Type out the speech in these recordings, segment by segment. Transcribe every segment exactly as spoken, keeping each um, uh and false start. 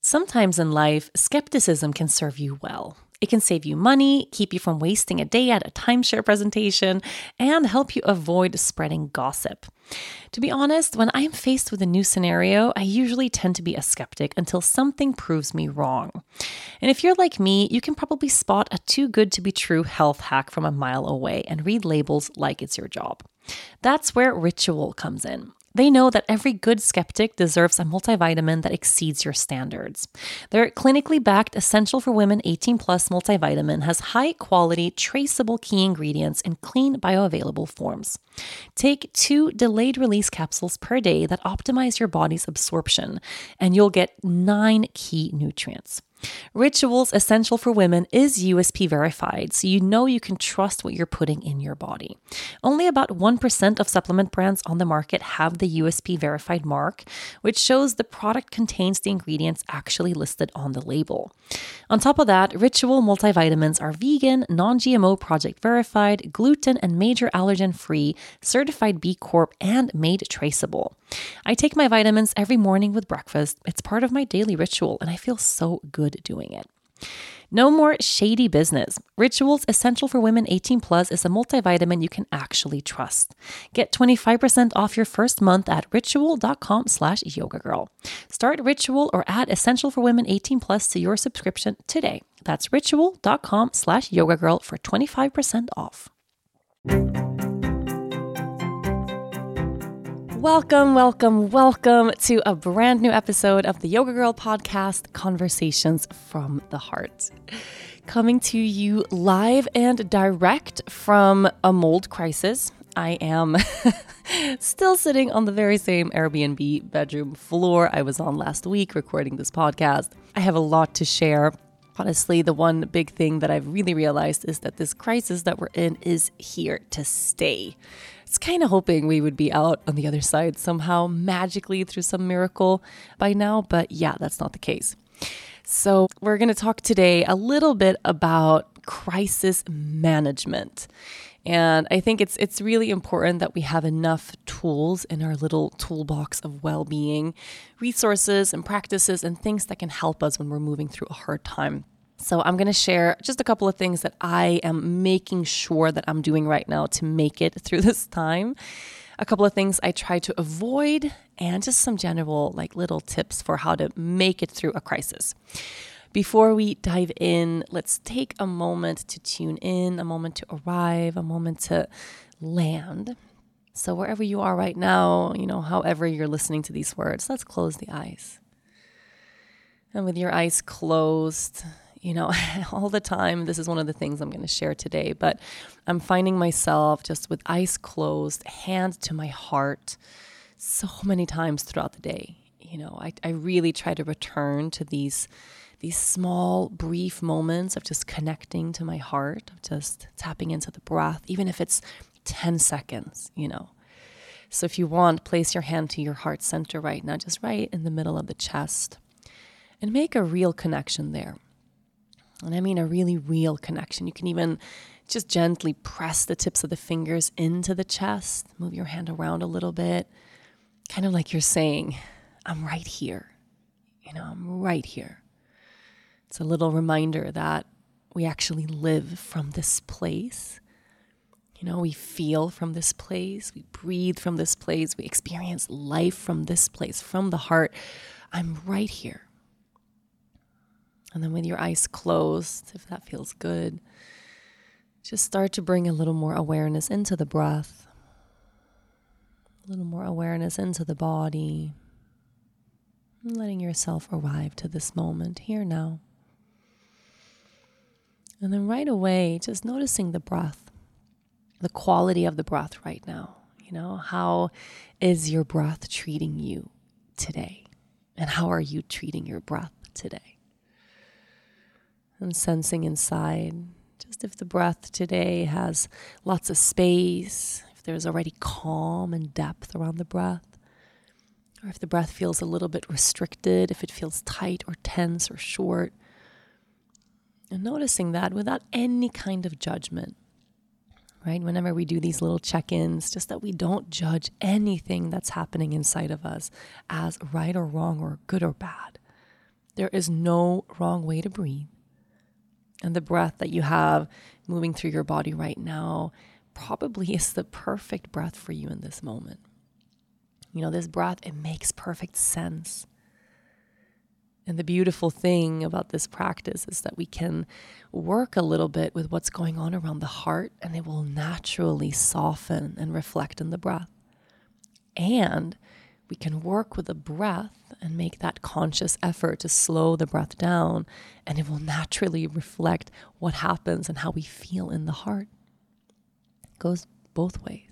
Sometimes in life, skepticism can serve you well. It can save you money, keep you from wasting a day at a timeshare presentation, and help you avoid spreading gossip. To be honest, when I'm faced with a new scenario, I usually tend to be a skeptic until something proves me wrong. And if you're like me, you can probably spot a too good to be true health hack from a mile away and read labels like it's your job. That's where Ritual comes in. They know that every good skeptic deserves a multivitamin that exceeds your standards. Their clinically backed Essential for Women eighteen plus multivitamin has high quality, traceable key ingredients in clean, bioavailable forms. Take two delayed release capsules per day that optimize your body's absorption, and you'll get nine key nutrients. Ritual's Essential for Women is U S P verified, so you know you can trust what you're putting in your body. Only about one percent of supplement brands on the market have the U S P verified mark, which shows the product contains the ingredients actually listed on the label. On top of that, Ritual multivitamins are vegan, non-G M O project verified, gluten and major allergen free, certified B Corp, and made traceable. I take my vitamins every morning with breakfast. It's part of my daily ritual, and I feel so good doing it. No more shady business. Ritual's Essential for Women eighteen plus is a multivitamin you can actually trust. Get twenty-five percent off your first month at ritual.com slash yoga girl. Start Ritual or add Essential for Women eighteen plus to your subscription today. That's ritual.com slash yoga girl for twenty-five percent off. Welcome, welcome, welcome to a brand new episode of the Yoga Girl podcast, Conversations from the Heart. Coming to you live and direct from a mold crisis. I am still sitting on the very same Airbnb bedroom floor I was on last week recording this podcast. I have a lot to share. Honestly, the one big thing that I've really realized is that this crisis that we're in is here to stay. I was kind of hoping we would be out on the other side somehow magically through some miracle by now, but yeah, that's not the case. So we're going to talk today a little bit about crisis management. And I think it's it's really important that we have enough tools in our little toolbox of well-being, resources and practices and things that can help us when we're moving through a hard time. So I'm going to share just a couple of things that I am making sure that I'm doing right now to make it through this time. A couple of things I try to avoid, and just some general like little tips for how to make it through a crisis. Before we dive in, let's take a moment to tune in, a moment to arrive, a moment to land. So wherever you are right now, you know, however you're listening to these words, let's close the eyes. And with your eyes closed, you know, all the time, this is one of the things I'm going to share today, but I'm finding myself just with eyes closed, hand to my heart, so many times throughout the day. You know, I, I really try to return to these these small, brief moments of just connecting to my heart, of just tapping into the breath, even if it's ten seconds, you know. So if you want, place your hand to your heart center right now, just right in the middle of the chest, and make a real connection there. And I mean a really real connection. You can even just gently press the tips of the fingers into the chest, move your hand around a little bit, kind of like you're saying, I'm right here. You know, I'm right here. It's a little reminder that we actually live from this place. You know, we feel from this place. We breathe from this place. We experience life from this place, from the heart. I'm right here. And then with your eyes closed, if that feels good, just start to bring a little more awareness into the breath, a little more awareness into the body, and letting yourself arrive to this moment here now. And then right away, just noticing the breath, the quality of the breath right now. You know, how is your breath treating you today? And how are you treating your breath today? And sensing inside, just if the breath today has lots of space, if there's already calm and depth around the breath, or if the breath feels a little bit restricted, if it feels tight or tense or short. And noticing that without any kind of judgment, right? Whenever we do these little check-ins, just that we don't judge anything that's happening inside of us as right or wrong or good or bad. There is no wrong way to breathe. And the breath that you have moving through your body right now probably is the perfect breath for you in this moment. You know, this breath, it makes perfect sense. And the beautiful thing about this practice is that we can work a little bit with what's going on around the heart, and it will naturally soften and reflect in the breath. And we can work with the breath and make that conscious effort to slow the breath down, and it will naturally reflect what happens and how we feel in the heart. It goes both ways.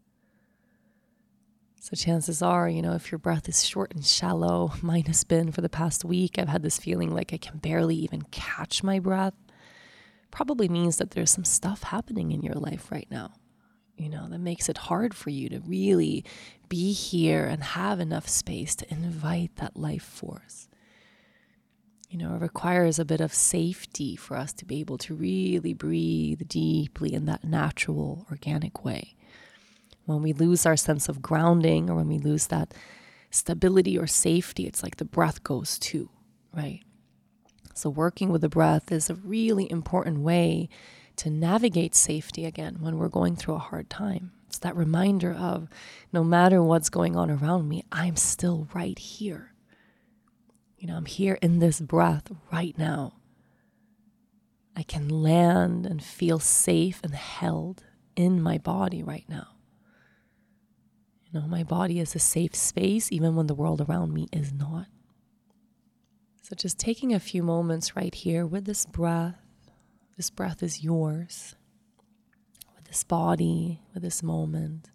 So chances are, you know, if your breath is short and shallow, mine has been for the past week, I've had this feeling like I can barely even catch my breath. Probably means that there's some stuff happening in your life right now, you know, that makes it hard for you to really be here and have enough space to invite that life force. You know, it requires a bit of safety for us to be able to really breathe deeply in that natural, organic way. When we lose our sense of grounding, or when we lose that stability or safety, it's like the breath goes too, right? So working with the breath is a really important way to navigate safety again when we're going through a hard time. It's that reminder of no matter what's going on around me, I'm still right here. You know, I'm here in this breath right now. I can land and feel safe and held in my body right now. You know, my body is a safe space even when the world around me is not. So just taking a few moments right here with this breath. This breath is yours. With this body, with this moment.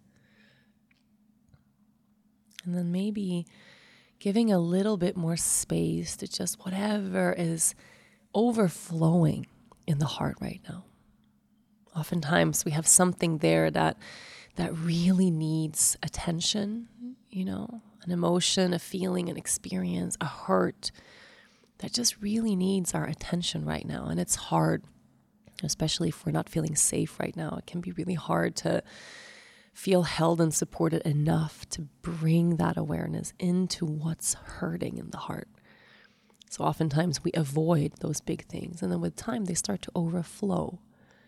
And then maybe giving a little bit more space to just whatever is overflowing in the heart right now. Oftentimes we have something there that that really needs attention, you know, an emotion, a feeling, an experience, a hurt that just really needs our attention right now. And it's hard, especially if we're not feeling safe right now. It can be really hard to feel held and supported enough to bring that awareness into what's hurting in the heart. So oftentimes we avoid those big things, and then with time they start to overflow.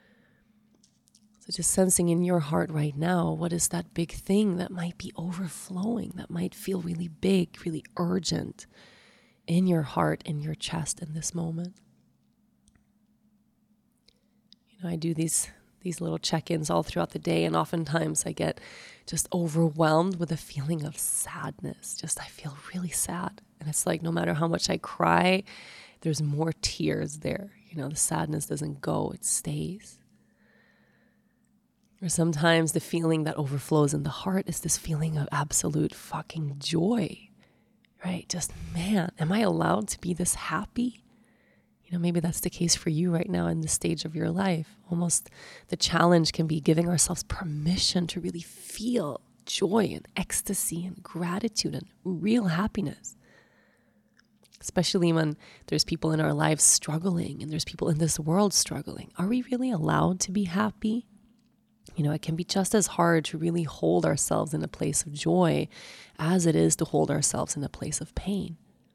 So just sensing in your heart right now, what is that big thing that might be overflowing, that might feel really big, really urgent in your heart, in your chest in this moment? You know, I do these these little check-ins all throughout the day, and oftentimes I get just overwhelmed with a feeling of sadness. Just I feel really sad. And it's like no matter how much I cry, there's more tears there. You know, the sadness doesn't go, it stays. Or sometimes the feeling that overflows in the heart is this feeling of absolute fucking joy, right? Just, man, am I allowed to be this happy? You know, maybe that's the case for you right now in this stage of your life. Almost the challenge can be giving ourselves permission to really feel joy and ecstasy and gratitude and real happiness. Especially when there's people in our lives struggling and there's people in this world struggling. Are we really allowed to be happy? You know, it can be just as hard to really hold ourselves in a place of joy as it is to hold ourselves in a place of pain.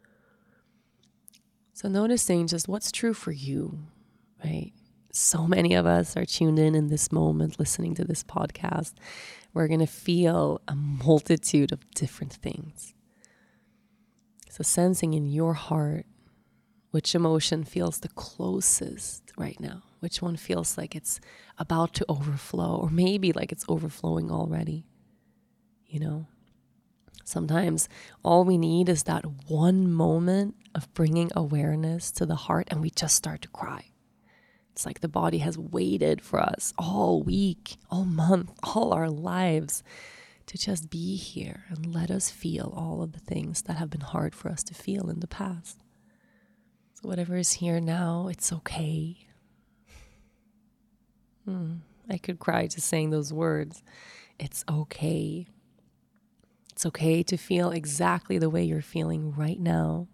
So noticing just what's true for you, right? So many of us are tuned in in this moment, listening to this podcast. We're going to feel a multitude of different things. So sensing in your heart which emotion feels the closest right now, which one feels like it's about to overflow, or maybe like it's overflowing already, you know? Sometimes all we need is that one moment of bringing awareness to the heart and we just start to cry. It's like the body has waited for us all week, all month, all our lives to just be here and let us feel all of the things that have been hard for us to feel in the past. So whatever is here now, it's okay. Hmm. I could cry just saying those words. It's okay. It's okay to feel exactly the way you're feeling right now.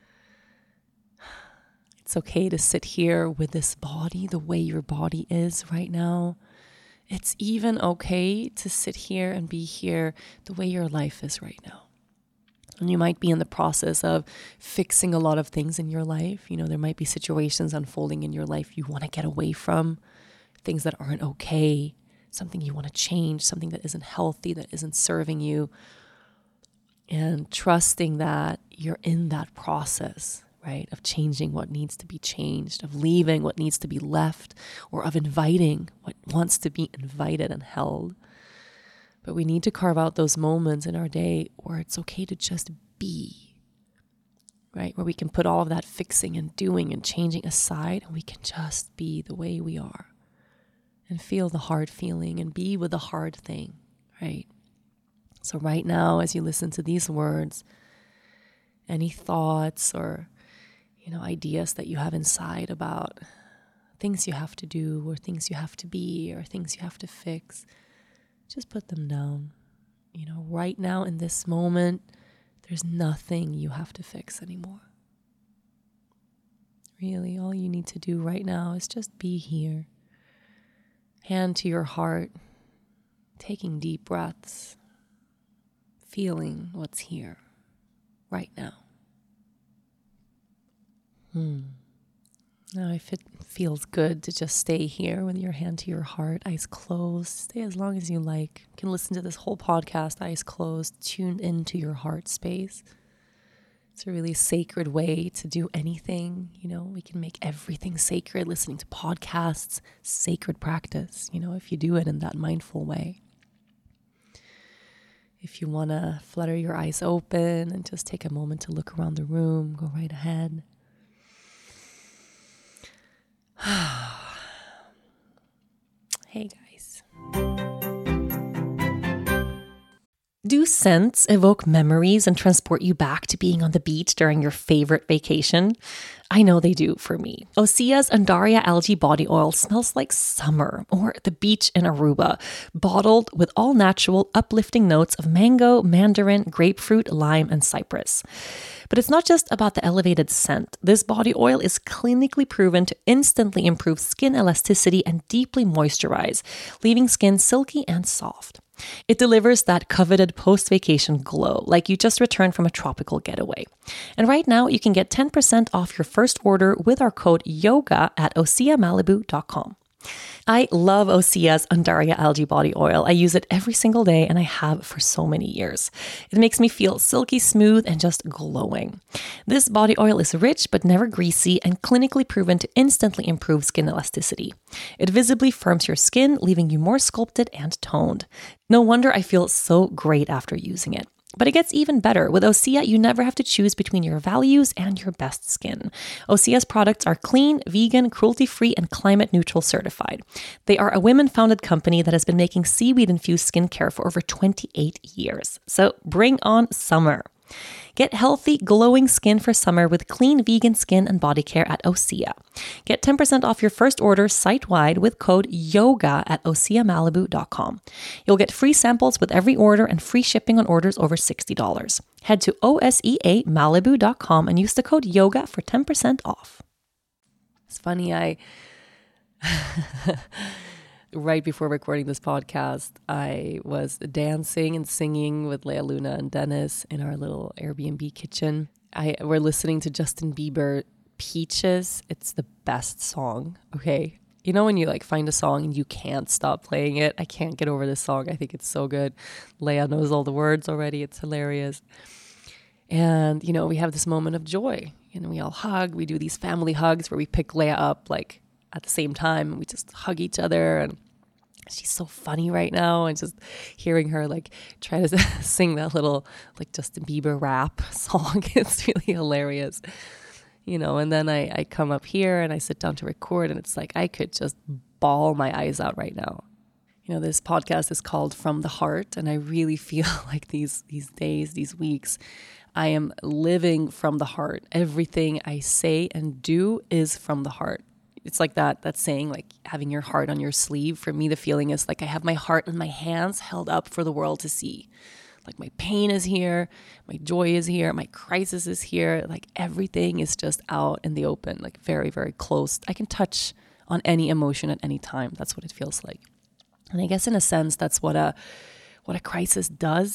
It's okay to sit here with this body the way your body is right now. It's even okay to sit here and be here the way your life is right now. And you might be in the process of fixing a lot of things in your life. You know, there might be situations unfolding in your life you want to get away from, things that aren't okay, something you want to change, something that isn't healthy, that isn't serving you. And trusting that you're in that process, right, of changing what needs to be changed, of leaving what needs to be left, or of inviting what wants to be invited and held. But we need to carve out those moments in our day where it's okay to just be, right? Where we can put all of that fixing and doing and changing aside, and we can just be the way we are and feel the hard feeling and be with the hard thing, right? So right now, as you listen to these words, any thoughts or, you know, ideas that you have inside about things you have to do or things you have to be or things you have to fix, just put them down. You know, right now in this moment, there's nothing you have to fix anymore. Really, all you need to do right now is just be here. Hand to your heart, taking deep breaths, feeling what's here right now. Hmm. Now, if it feels good to just stay here with your hand to your heart, eyes closed, stay as long as you like. You can listen to this whole podcast, eyes closed, tuned into your heart space. It's a really sacred way to do anything. You know, we can make everything sacred. Listening to podcasts, sacred practice, you know, if you do it in that mindful way. If you want to flutter your eyes open and just take a moment to look around the room, go right ahead. Hey guys. Do scents evoke memories and transport you back to being on the beach during your favorite vacation? I know they do for me. Osea's Undaria Algae Body Oil smells like summer or the beach in Aruba, bottled with all natural, uplifting notes of mango, mandarin, grapefruit, lime, and cypress. But it's not just about the elevated scent. This body oil is clinically proven to instantly improve skin elasticity and deeply moisturize, leaving skin silky and soft. It delivers that coveted post-vacation glow, like you just returned from a tropical getaway. And right now, you can get ten percent off your first order with our code YOGA at osea malibu dot com. I love Osea's Undaria Algae Body Oil. I use it every single day, and I have for so many years. It makes me feel silky smooth and just glowing. This body oil is rich but never greasy and clinically proven to instantly improve skin elasticity. It visibly firms your skin, leaving you more sculpted and toned. No wonder I feel so great after using it. But it gets even better. With Osea, you never have to choose between your values and your best skin. Osea's products are clean, vegan, cruelty-free, and climate-neutral certified. They are a women-founded company that has been making seaweed-infused skincare for over twenty-eight years. So bring on summer. Get healthy, glowing skin for summer with clean vegan skin and body care at Osea. Get ten percent off your first order site-wide with code YOGA at osea malibu dot com. You'll get free samples with every order and free shipping on orders over sixty dollars. Head to osea malibu dot com and use the code YOGA for ten percent off. It's funny, I... Right before recording this podcast, I was dancing and singing with Leah Luna and Dennis in our little Airbnb kitchen. I we're listening to Justin Bieber, Peaches. It's the best song, okay? You know when you like find a song and you can't stop playing it? I can't get over this song. I think it's so good. Leah knows all the words already. It's hilarious. And, you know, we have this moment of joy. You know, we all hug. We do these family hugs where we pick Leah up like at the same time and we just hug each other, and she's so funny right now, and just hearing her like try to sing that little like Justin Bieber rap song, it's really hilarious, you know. And then I, I come up here and I sit down to record, and it's like I could just bawl my eyes out right now. You know, this podcast is called From the Heart, and I really feel like these these days, these weeks, I am living from the heart. Everything I say and do is from the heart. It's like that that saying, like having your heart on your sleeve. For me, the feeling is like I have my heart in my hands held up for the world to see. Like my pain is here, my joy is here, my crisis is here. Like everything is just out in the open, like very, very close. I can touch on any emotion at any time. That's what it feels like. And I guess in a sense, that's what a what a crisis does.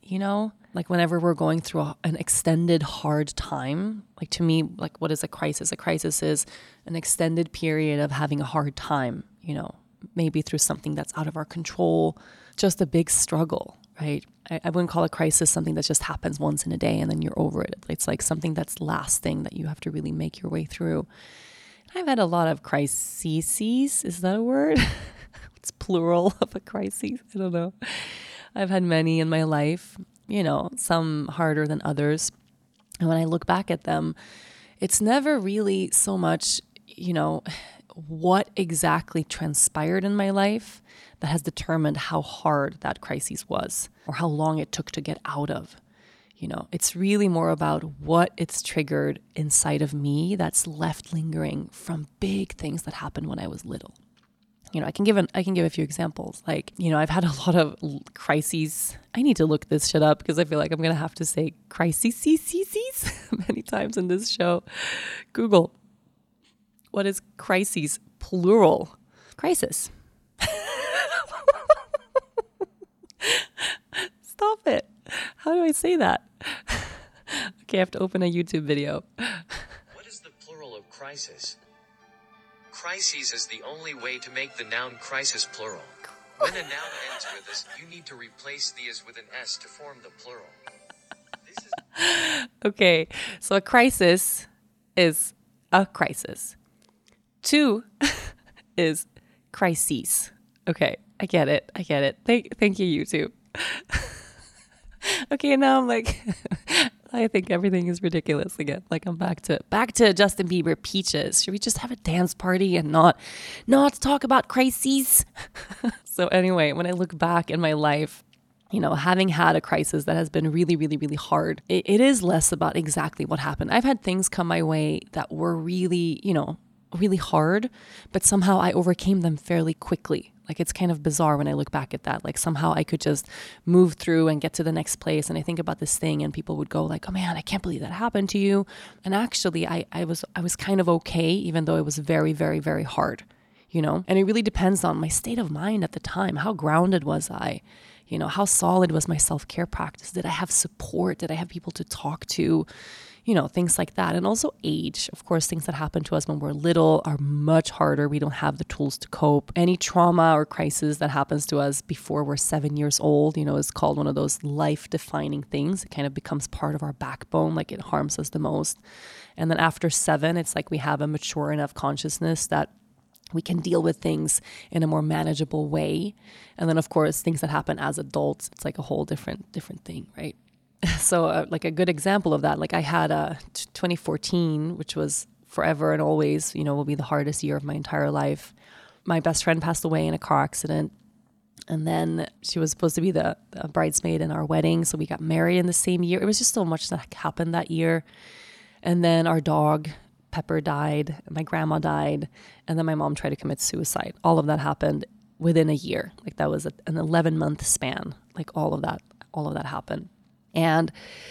you know? Like whenever we're going through a, an extended hard time, like to me, like what is a crisis? A crisis is an extended period of having a hard time, you know, maybe through something that's out of our control, just a big struggle, right? I, I wouldn't call a crisis something that just happens once in a day and then you're over it. It's like something that's lasting that you have to really make your way through. I've had a lot of crises. Is that a word? It's plural of a crisis. I don't know. I've had many in my life, you know, some harder than others. And when I look back at them, it's never really so much, you know, what exactly transpired in my life that has determined how hard that crisis was or how long it took to get out of. You know, it's really more about what it's triggered inside of me that's left lingering from big things that happened when I was little. You know, I can give an, I can give a few examples. Like, you know, I've had a lot of crises. I need to look this shit up because I feel like I'm going to have to say crises many times in this show. Google, what is crises? Plural. Crisis. Stop it. How do I say that? Okay, I have to open a YouTube video. What is the plural of crisis? Crises is the only way to make the noun crisis plural. When a noun ends with "s," you need to replace the "is" with an "s" to form the plural. This is- okay, so a crisis is a crisis. Two is crises. Okay, I get it. I get it. Thank, thank you, YouTube. Okay, now I'm like, I think everything is ridiculous again. Like I'm back to back to Justin Bieber Peaches. Should we just have a dance party and not not talk about crises? So anyway, when I look back in my life, you know, having had a crisis that has been really, really, really hard, it, it is less about exactly what happened. I've had things come my way that were really, you know, really hard, but somehow I overcame them fairly quickly. Like it's kind of bizarre when I look back at that. Like somehow I could just move through and get to the next place. And I think about this thing and people would go like, oh man, I can't believe that happened to you. And actually I, I was I was kind of okay, even though it was very, very, very hard, you know? And it really depends on my state of mind at the time. How grounded was I? You know, how solid was my self-care practice? Did I have support? Did I have people to talk to? You know, things like that. And also age. Of course, things that happen to us when we're little are much harder. We don't have the tools to cope. Any trauma or crisis that happens to us before we're seven years old, you know, is called one of those life-defining things. It kind of becomes part of our backbone, like it harms us the most. And then after seven, it's like we have a mature enough consciousness that we can deal with things in a more manageable way. And then, of course, things that happen as adults, it's like a whole different different thing, right? So uh, like a good example of that, like I had a t- twenty fourteen, which was forever and always, you know, will be the hardest year of my entire life. My best friend passed away in a car accident. And then she was supposed to be the, the bridesmaid in our wedding. So we got married in the same year. It was just so much that happened that year. And then our dog, Pepper, died. My grandma died. And then my mom tried to commit suicide. All of that happened within a year. Like that was a, an eleven month span. Like all of that, all of that happened. And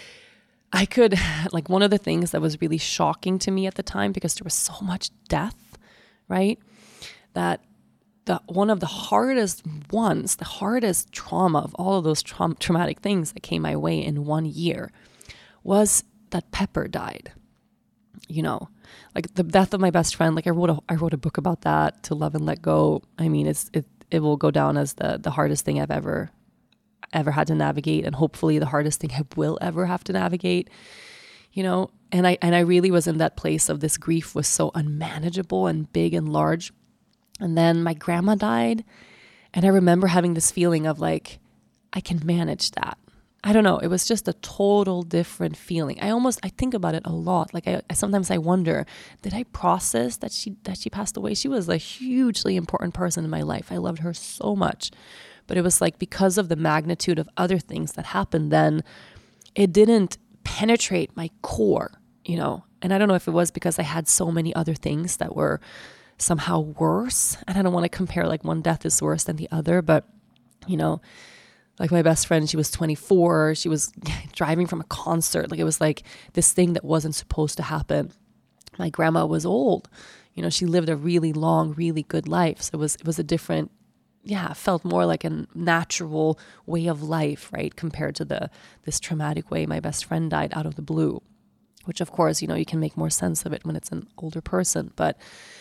I could, like one of the things that was really shocking to me at the time, because there was so much death, right? That the one of the hardest ones, the hardest trauma of all of those tra- traumatic things that came my way in one year was that Pepper died. You know, like the death of my best friend. Like I wrote a, I wrote a book about that, To Love and Let Go. I mean, it's it it will go down as the the hardest thing I've ever ever had to navigate, and hopefully the hardest thing I will ever have to navigate, you know, and I, and I really was in that place of this grief was so unmanageable and big and large. And then my grandma died. And I remember having this feeling of like, I can manage that. I don't know. It was just a total different feeling. I almost, I think about it a lot. Like I, I sometimes I wonder, did I process that she, that she passed away? She was a hugely important person in my life. I loved her so much. But it was like because of the magnitude of other things that happened then, it didn't penetrate my core, you know. And I don't know if it was because I had so many other things that were somehow worse. And I don't want to compare like one death is worse than the other. But, you know, like my best friend, she was twenty-four. She was driving from a concert. Like it was like this thing that wasn't supposed to happen. My grandma was old. You know, she lived a really long, really good life. So it was it was a different yeah, felt more like a natural way of life, right? Compared to the this traumatic way my best friend died out of the blue, which of course, you know, you can make more sense of it when it's an older person. But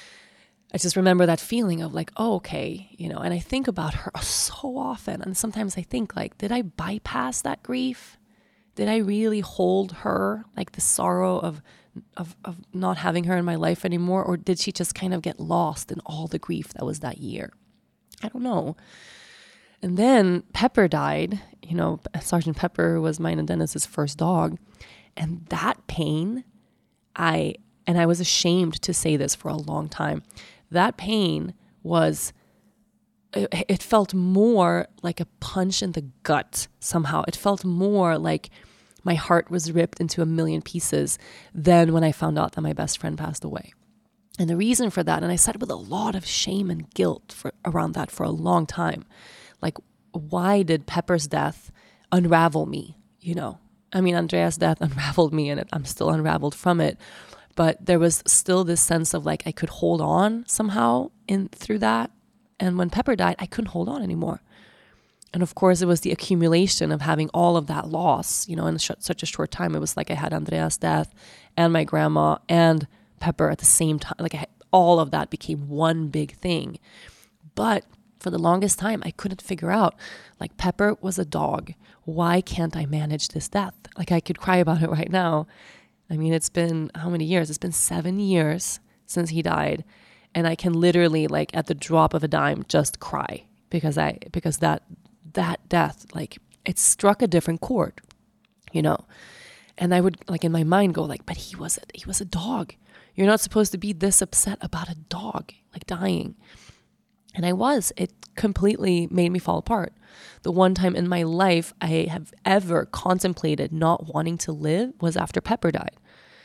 I just remember that feeling of like, oh, okay, you know, and I think about her so often. And sometimes I think like, did I bypass that grief? Did I really hold her, like the sorrow of, of, of not having her in my life anymore? Or did she just kind of get lost in all the grief that was that year? I don't know. And then Pepper died. You know, Sergeant Pepper was mine and Dennis's first dog. And that pain, I, and I was ashamed to say this for a long time. That pain was, it, it felt more like a punch in the gut somehow. It felt more like my heart was ripped into a million pieces than when I found out that my best friend passed away. And the reason for that, and I said with a lot of shame and guilt for, around that for a long time, like, why did Pepper's death unravel me? You know, I mean, Andrea's death unraveled me and it, I'm still unraveled from it. But there was still this sense of like I could hold on somehow in through that. And when Pepper died, I couldn't hold on anymore. And of course, it was the accumulation of having all of that loss, you know, in sh- such a short time. It was like I had Andrea's death and my grandma and Pepper at the same time. Like I had, all of that became one big thing. But for the longest time, I couldn't figure out, like, Pepper was a dog. Why can't I manage this death? Like, I could cry about it right now. I mean, it's been how many years? It's been seven years since he died. And I can literally, like, at the drop of a dime, just cry because I, because that, that death, like, it struck a different chord, you know? And I would, like, in my mind go like, but he was, a, he was a dog. You're not supposed to be this upset about a dog, like, dying. And I was. It completely made me fall apart. The one time in my life I have ever contemplated not wanting to live was after Pepper died.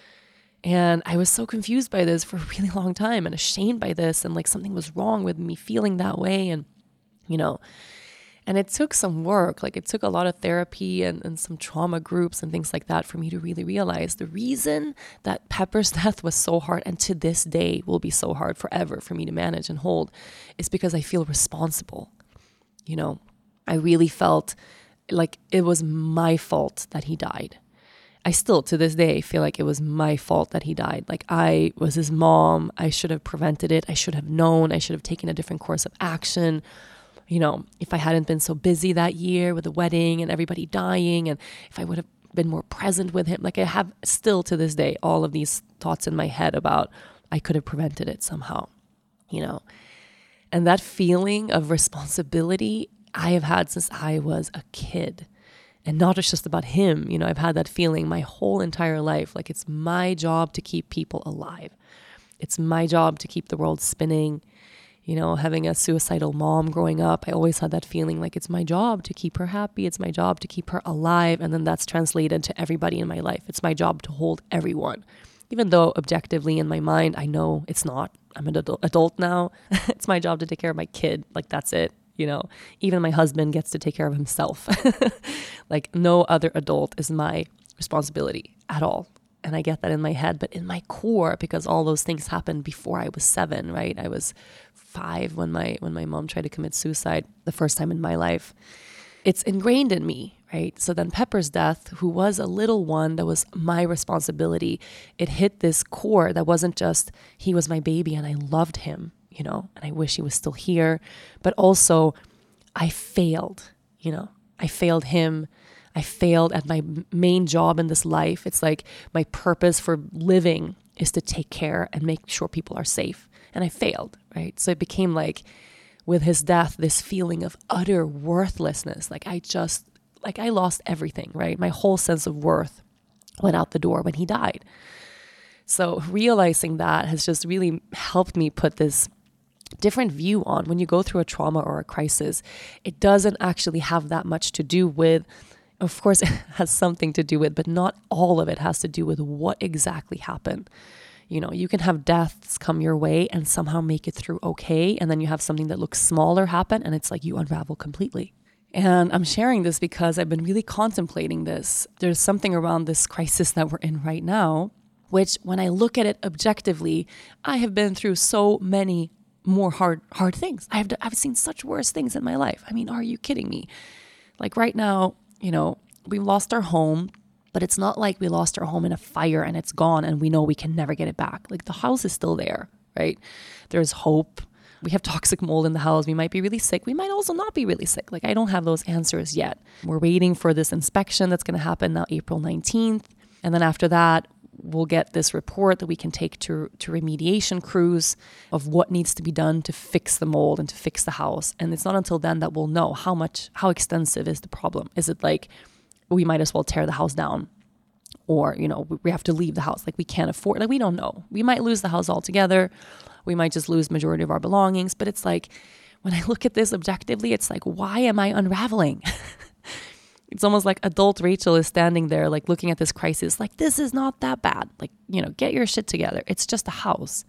And I was so confused by this for a really long time and ashamed by this, and like something was wrong with me feeling that way. And, you know, and it took some work, like it took a lot of therapy and, and some trauma groups and things like that for me to really realize the reason that Pepper's death was so hard and to this day will be so hard forever for me to manage and hold is because I feel responsible. You know, I really felt like it was my fault that he died. I still, to this day, feel like it was my fault that he died. Like I was his mom. I should have prevented it. I should have known. I should have taken a different course of action. You know, if I hadn't been so busy that year with the wedding and everybody dying, and if I would have been more present with him, like I have still to this day, all of these thoughts in my head about I could have prevented it somehow, you know. And that feeling of responsibility I have had since I was a kid. And not just about him, you know, I've had that feeling my whole entire life. Like it's my job to keep people alive. It's my job to keep the world spinning. You know, having a suicidal mom growing up, I always had that feeling like it's my job to keep her happy. It's my job to keep her alive. And then that's translated to everybody in my life. It's my job to hold everyone. Even though objectively in my mind, I know it's not. I'm an adult, adult now. It's my job to take care of my kid. Like that's it. You know, even my husband gets to take care of himself. Like no other adult is my responsibility at all. And I get that in my head, but in my core, because all those things happened before I was seven, right? I was five when my when my mom tried to commit suicide the first time in my life. It's ingrained in me, right? So then Pepper's death, who was a little one that was my responsibility, it hit this core that wasn't just he was my baby and I loved him, you know, and I wish he was still here, but also I failed, you know, I failed him. I failed at my main job in this life. It's like my purpose for living is to take care and make sure people are safe. And I failed, right? So it became like with his death, this feeling of utter worthlessness. Like I just, like I lost everything, right? My whole sense of worth went out the door when he died. So realizing that has just really helped me put this different view on when you go through a trauma or a crisis. It doesn't actually have that much to do with, of course it has something to do with, but not all of it has to do with what exactly happened. You know, you can have deaths come your way and somehow make it through okay. And then you have something that looks smaller happen and it's like you unravel completely. And I'm sharing this because I've been really contemplating this. There's something around this crisis that we're in right now, which when I look at it objectively, I have been through so many more hard, hard things. I've, I've seen such worse things in my life. I mean, are you kidding me? Like right now, you know, we lost our home, but it's not like we lost our home in a fire and it's gone and we know we can never get it back. Like the house is still there, right? There's hope. We have toxic mold in the house. We might be really sick. We might also not be really sick. Like I don't have those answers yet. We're waiting for this inspection that's going to happen now April nineteenth. And then after that, we'll get this report that we can take to, to remediation crews of what needs to be done to fix the mold and to fix the house. And it's not until then that we'll know how much, how extensive is the problem. Is it like we might as well tear the house down, or, you know, we have to leave the house. Like we can't afford, like we don't know. We might lose the house altogether. We might just lose majority of our belongings. But it's like, when I look at this objectively, it's like, why am I unraveling? It's almost like adult Rachel is standing there, like looking at this crisis, like, this is not that bad. Like, you know, get your shit together. It's just a house.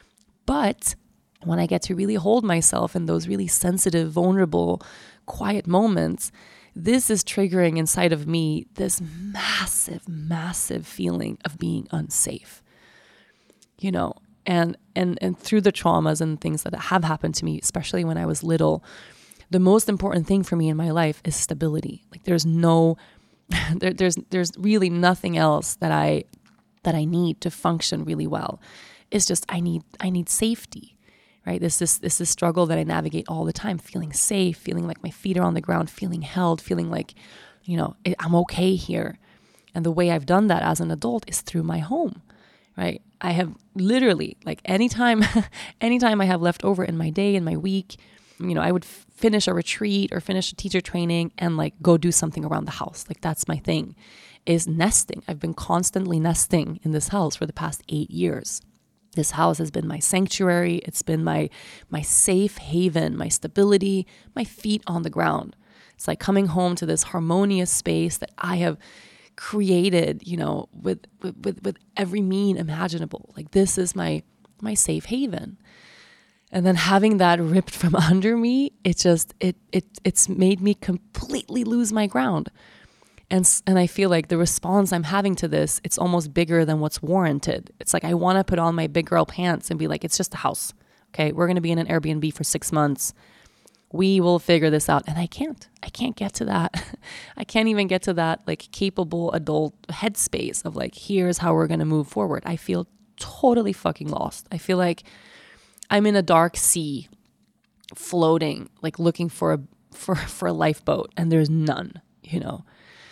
But when I get to really hold myself in those really sensitive, vulnerable, quiet moments, this is triggering inside of me this massive, massive feeling of being unsafe, you know, and, and, and through the traumas and things that have happened to me, especially when I was little, the most important thing for me in my life is stability. Like there's no, there, there's, there's really nothing else that I, that I need to function really well. It's just, I need, I need safety, right? This is, this is struggle that I navigate all the time, feeling safe, feeling like my feet are on the ground, feeling held, feeling like, you know, I'm okay here. And the way I've done that as an adult is through my home, right? I have literally, like anytime, anytime I have left over in my day, in my week, you know, I would f- finish a retreat or finish a teacher training and like go do something around the house. Like that's my thing, is nesting. I've been constantly nesting in this house for the past eight years. This house has been my sanctuary. It's been my, my safe haven, my stability, my feet on the ground. It's like coming home to this harmonious space that I have created, you know, with, with, with every mean imaginable. Like this is my, my safe haven. And then having that ripped from under me, it just, it it it's made me completely lose my ground. And and I feel like the response I'm having to this, it's almost bigger than what's warranted. It's like I want to put on my big girl pants and be like, it's just a house. Okay, we're going to be in an Airbnb for six months. We will figure this out. And I can't. I can't get to that. I can't even get to that like capable adult headspace of like, here's how we're going to move forward. I feel totally fucking lost. I feel like I'm in a dark sea, floating, like looking for a for for a lifeboat, and there's none, you know.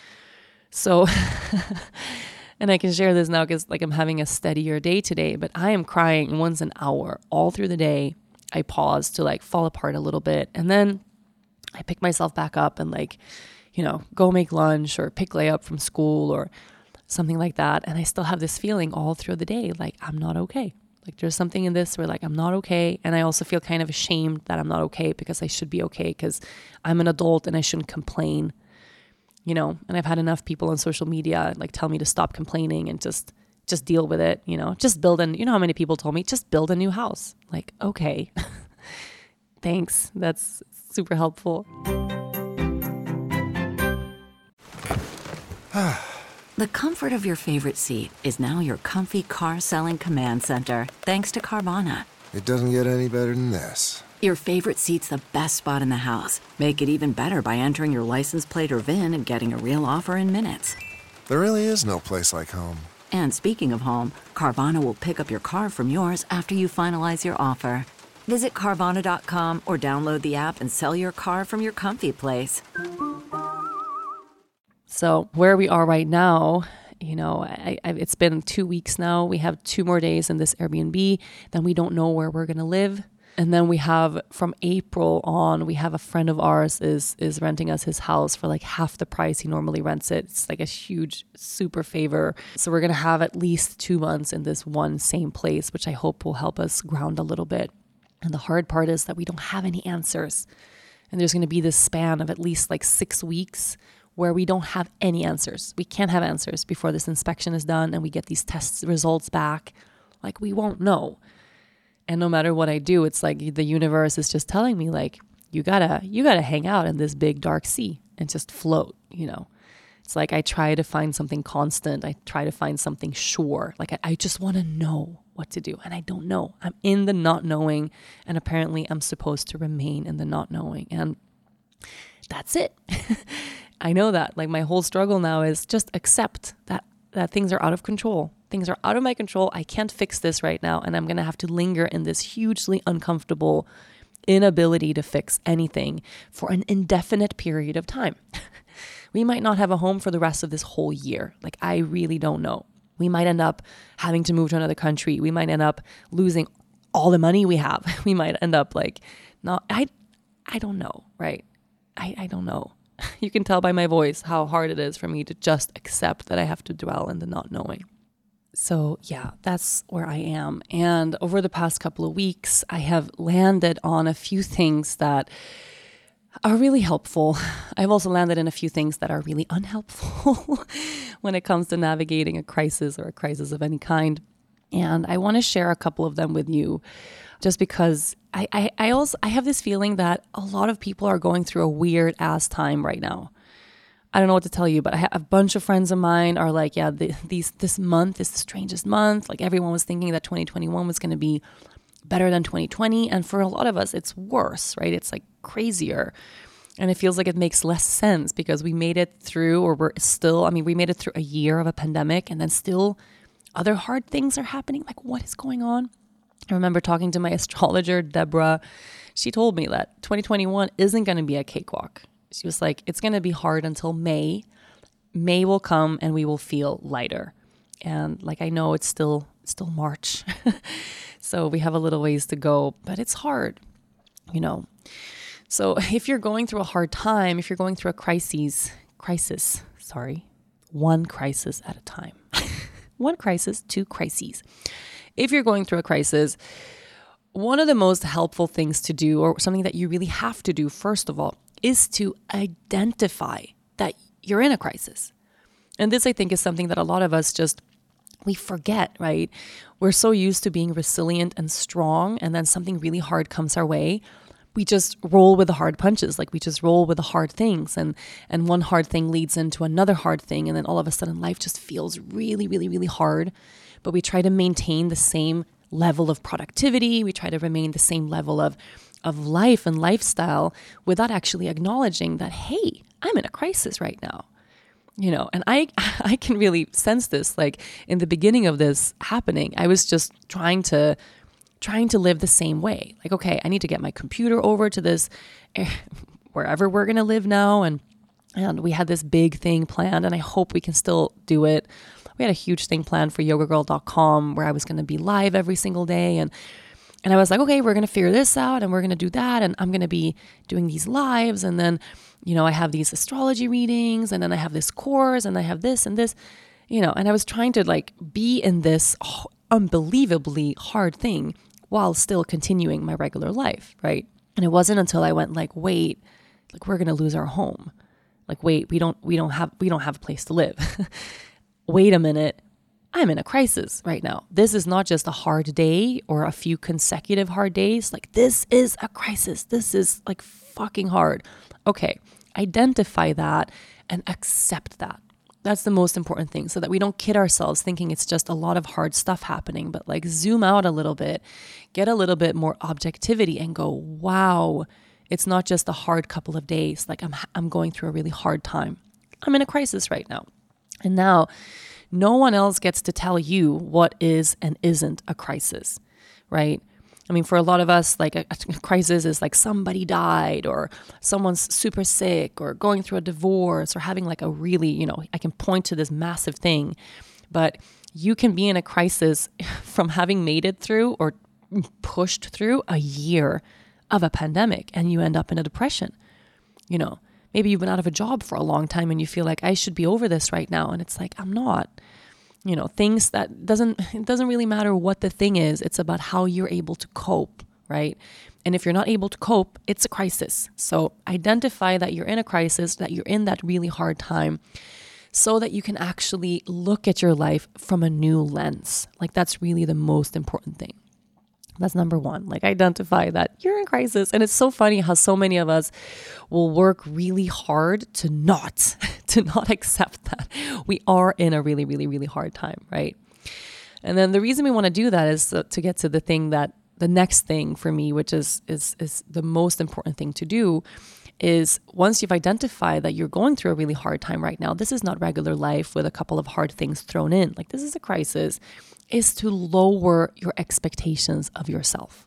So, and I can share this now because like I'm having a steadier day today, but I am crying once an hour all through the day. I pause to like fall apart a little bit, and then I pick myself back up and like, you know, go make lunch or pick Leia up from school or something like that. And I still have this feeling all through the day, like I'm not okay. Like there's something in this where like I'm not okay. And I also feel kind of ashamed that I'm not okay because I should be okay because I'm an adult and I shouldn't complain, you know. And I've had enough people on social media like tell me to stop complaining and just just deal with it, you know. Just build an, you know how many people told me, just build a new house. Like, okay, thanks. That's super helpful. The comfort of your favorite seat is now your comfy car selling command center, thanks to Carvana. It doesn't get any better than this. Your favorite seat's the best spot in the house. Make it even better by entering your license plate or V I N and getting a real offer in minutes. There really is no place like home. And speaking of home, Carvana will pick up your car from yours after you finalize your offer. Visit Carvana dot com or download the app and sell your car from your comfy place. So where we are right now, you know, I, I, it's been two weeks now. We have two more days in this Airbnb. Then we don't know where we're going to live. And then we have from April on, we have a friend of ours is is renting us his house for like half the price he normally rents it. It's like a huge super favor. So we're going to have at least two months in this one same place, which I hope will help us ground a little bit. And the hard part is that we don't have any answers. And there's going to be this span of at least like six weeks where we don't have any answers. We can't have answers before this inspection is done and we get these test results back. Like we won't know. And no matter what I do, it's like the universe is just telling me like, you gotta, you gotta hang out in this big dark sea and just float, you know. It's like I try to find something constant. I try to find something sure. Like I, I just want to know. what to do. And I don't know. I'm in the not knowing. And apparently I'm supposed to remain in the not knowing. And that's it. I know that. Like, my whole struggle now is just accept that that things are out of control. Things are out of my control. I can't fix this right now. And I'm going to have to linger in this hugely uncomfortable inability to fix anything for an indefinite period of time. We might not have a home for the rest of this whole year. Like, I really don't know. We might end up having to move to another country. We might end up losing all the money we have. We might end up like, not, I, I don't know, right? I, I don't know. You can tell by my voice how hard it is for me to just accept that I have to dwell in the not knowing. So yeah, that's where I am. And over the past couple of weeks, I have landed on a few things that are really helpful. I've also landed in a few things that are really unhelpful when it comes to navigating a crisis or a crisis of any kind. And I want to share a couple of them with you just because I, I, I also I have this feeling that a lot of people are going through a weird ass time right now. I don't know what to tell you, but I have a bunch of friends of mine are like, yeah, the, these this month is the strangest month. Like, everyone was thinking that twenty twenty-one was going to be better than twenty twenty. And for a lot of us, it's worse, right? It's like crazier. And it feels like it makes less sense because we made it through, or we're still, I mean, we made it through a year of a pandemic, and then still other hard things are happening. Like, what is going on? I remember talking to my astrologer, Deborah. She told me that twenty twenty-one isn't going to be a cakewalk. She was like, it's going to be hard until May. May will come and we will feel lighter. And like, I know it's still still March. So we have a little ways to go, but it's hard, you know. So if you're going through a hard time, if you're going through a crisis, crisis, sorry, one crisis at a time. One crisis, two crises. If you're going through a crisis, one of the most helpful things to do, or something that you really have to do, first of all, is to identify that you're in a crisis. And this, I think, is something that a lot of us just, we forget, right? We're so used to being resilient and strong, and then something really hard comes our way. We just roll with the hard punches, like we just roll with the hard things, and and one hard thing leads into another hard thing, and then all of a sudden life just feels really, really, really hard. But we try to maintain the same level of productivity. We try to remain the same level of of life and lifestyle without actually acknowledging that, hey, I'm in a crisis right now. You know, and I I can really sense this. Like, in the beginning of this happening, I was just trying to trying to live the same way. Like, okay, I need to get my computer over to this wherever we're going to live now. And, and we had this big thing planned, and I hope we can still do it. We had a huge thing planned for yoga girl dot com where I was going to be live every single day. And, and I was like, okay, we're going to figure this out, and we're going to do that. And I'm going to be doing these lives. And then, you know, I have these astrology readings, and then I have this course, and I have this and this, you know, and I was trying to like be in this unbelievably hard thing while still continuing my regular life, right? And it wasn't until I went like, wait, like we're gonna lose our home. Like, wait, we don't, we don't have, we don't have a place to live. Wait a minute, I'm in a crisis right now. This is not just a hard day or a few consecutive hard days. Like, this is a crisis. This is like fucking hard. Okay, identify that and accept that. That's the most important thing, so that we don't kid ourselves thinking it's just a lot of hard stuff happening, but like zoom out a little bit, get a little bit more objectivity and go, wow, it's not just a hard couple of days. Like, I'm I'm going through a really hard time. I'm in a crisis right now. And now no one else gets to tell you what is and isn't a crisis, right? I mean, for a lot of us, like a, a crisis is like somebody died, or someone's super sick, or going through a divorce, or having like a really, you know, I can point to this massive thing. But you can be in a crisis from having made it through or pushed through a year of a pandemic, and you end up in a depression. You know, maybe you've been out of a job for a long time and you feel like, I should be over this right now. And it's like, I'm not. You know, things that doesn't, it doesn't really matter what the thing is. It's about how you're able to cope, right? And if you're not able to cope, it's a crisis. So identify that you're in a crisis, that you're in that really hard time, so that you can actually look at your life from a new lens. Like, that's really the most important thing. That's number one. Like, identify that you're in crisis. And it's so funny how so many of us will work really hard to not, to not accept that we are in a really, really, really hard time, right? And then the reason we want to do that is to, to get to the thing that the next thing for me, which is, is, is the most important thing to do, is once you've identified that you're going through a really hard time right now, this is not regular life with a couple of hard things thrown in, like this is a crisis, is to lower your expectations of yourself.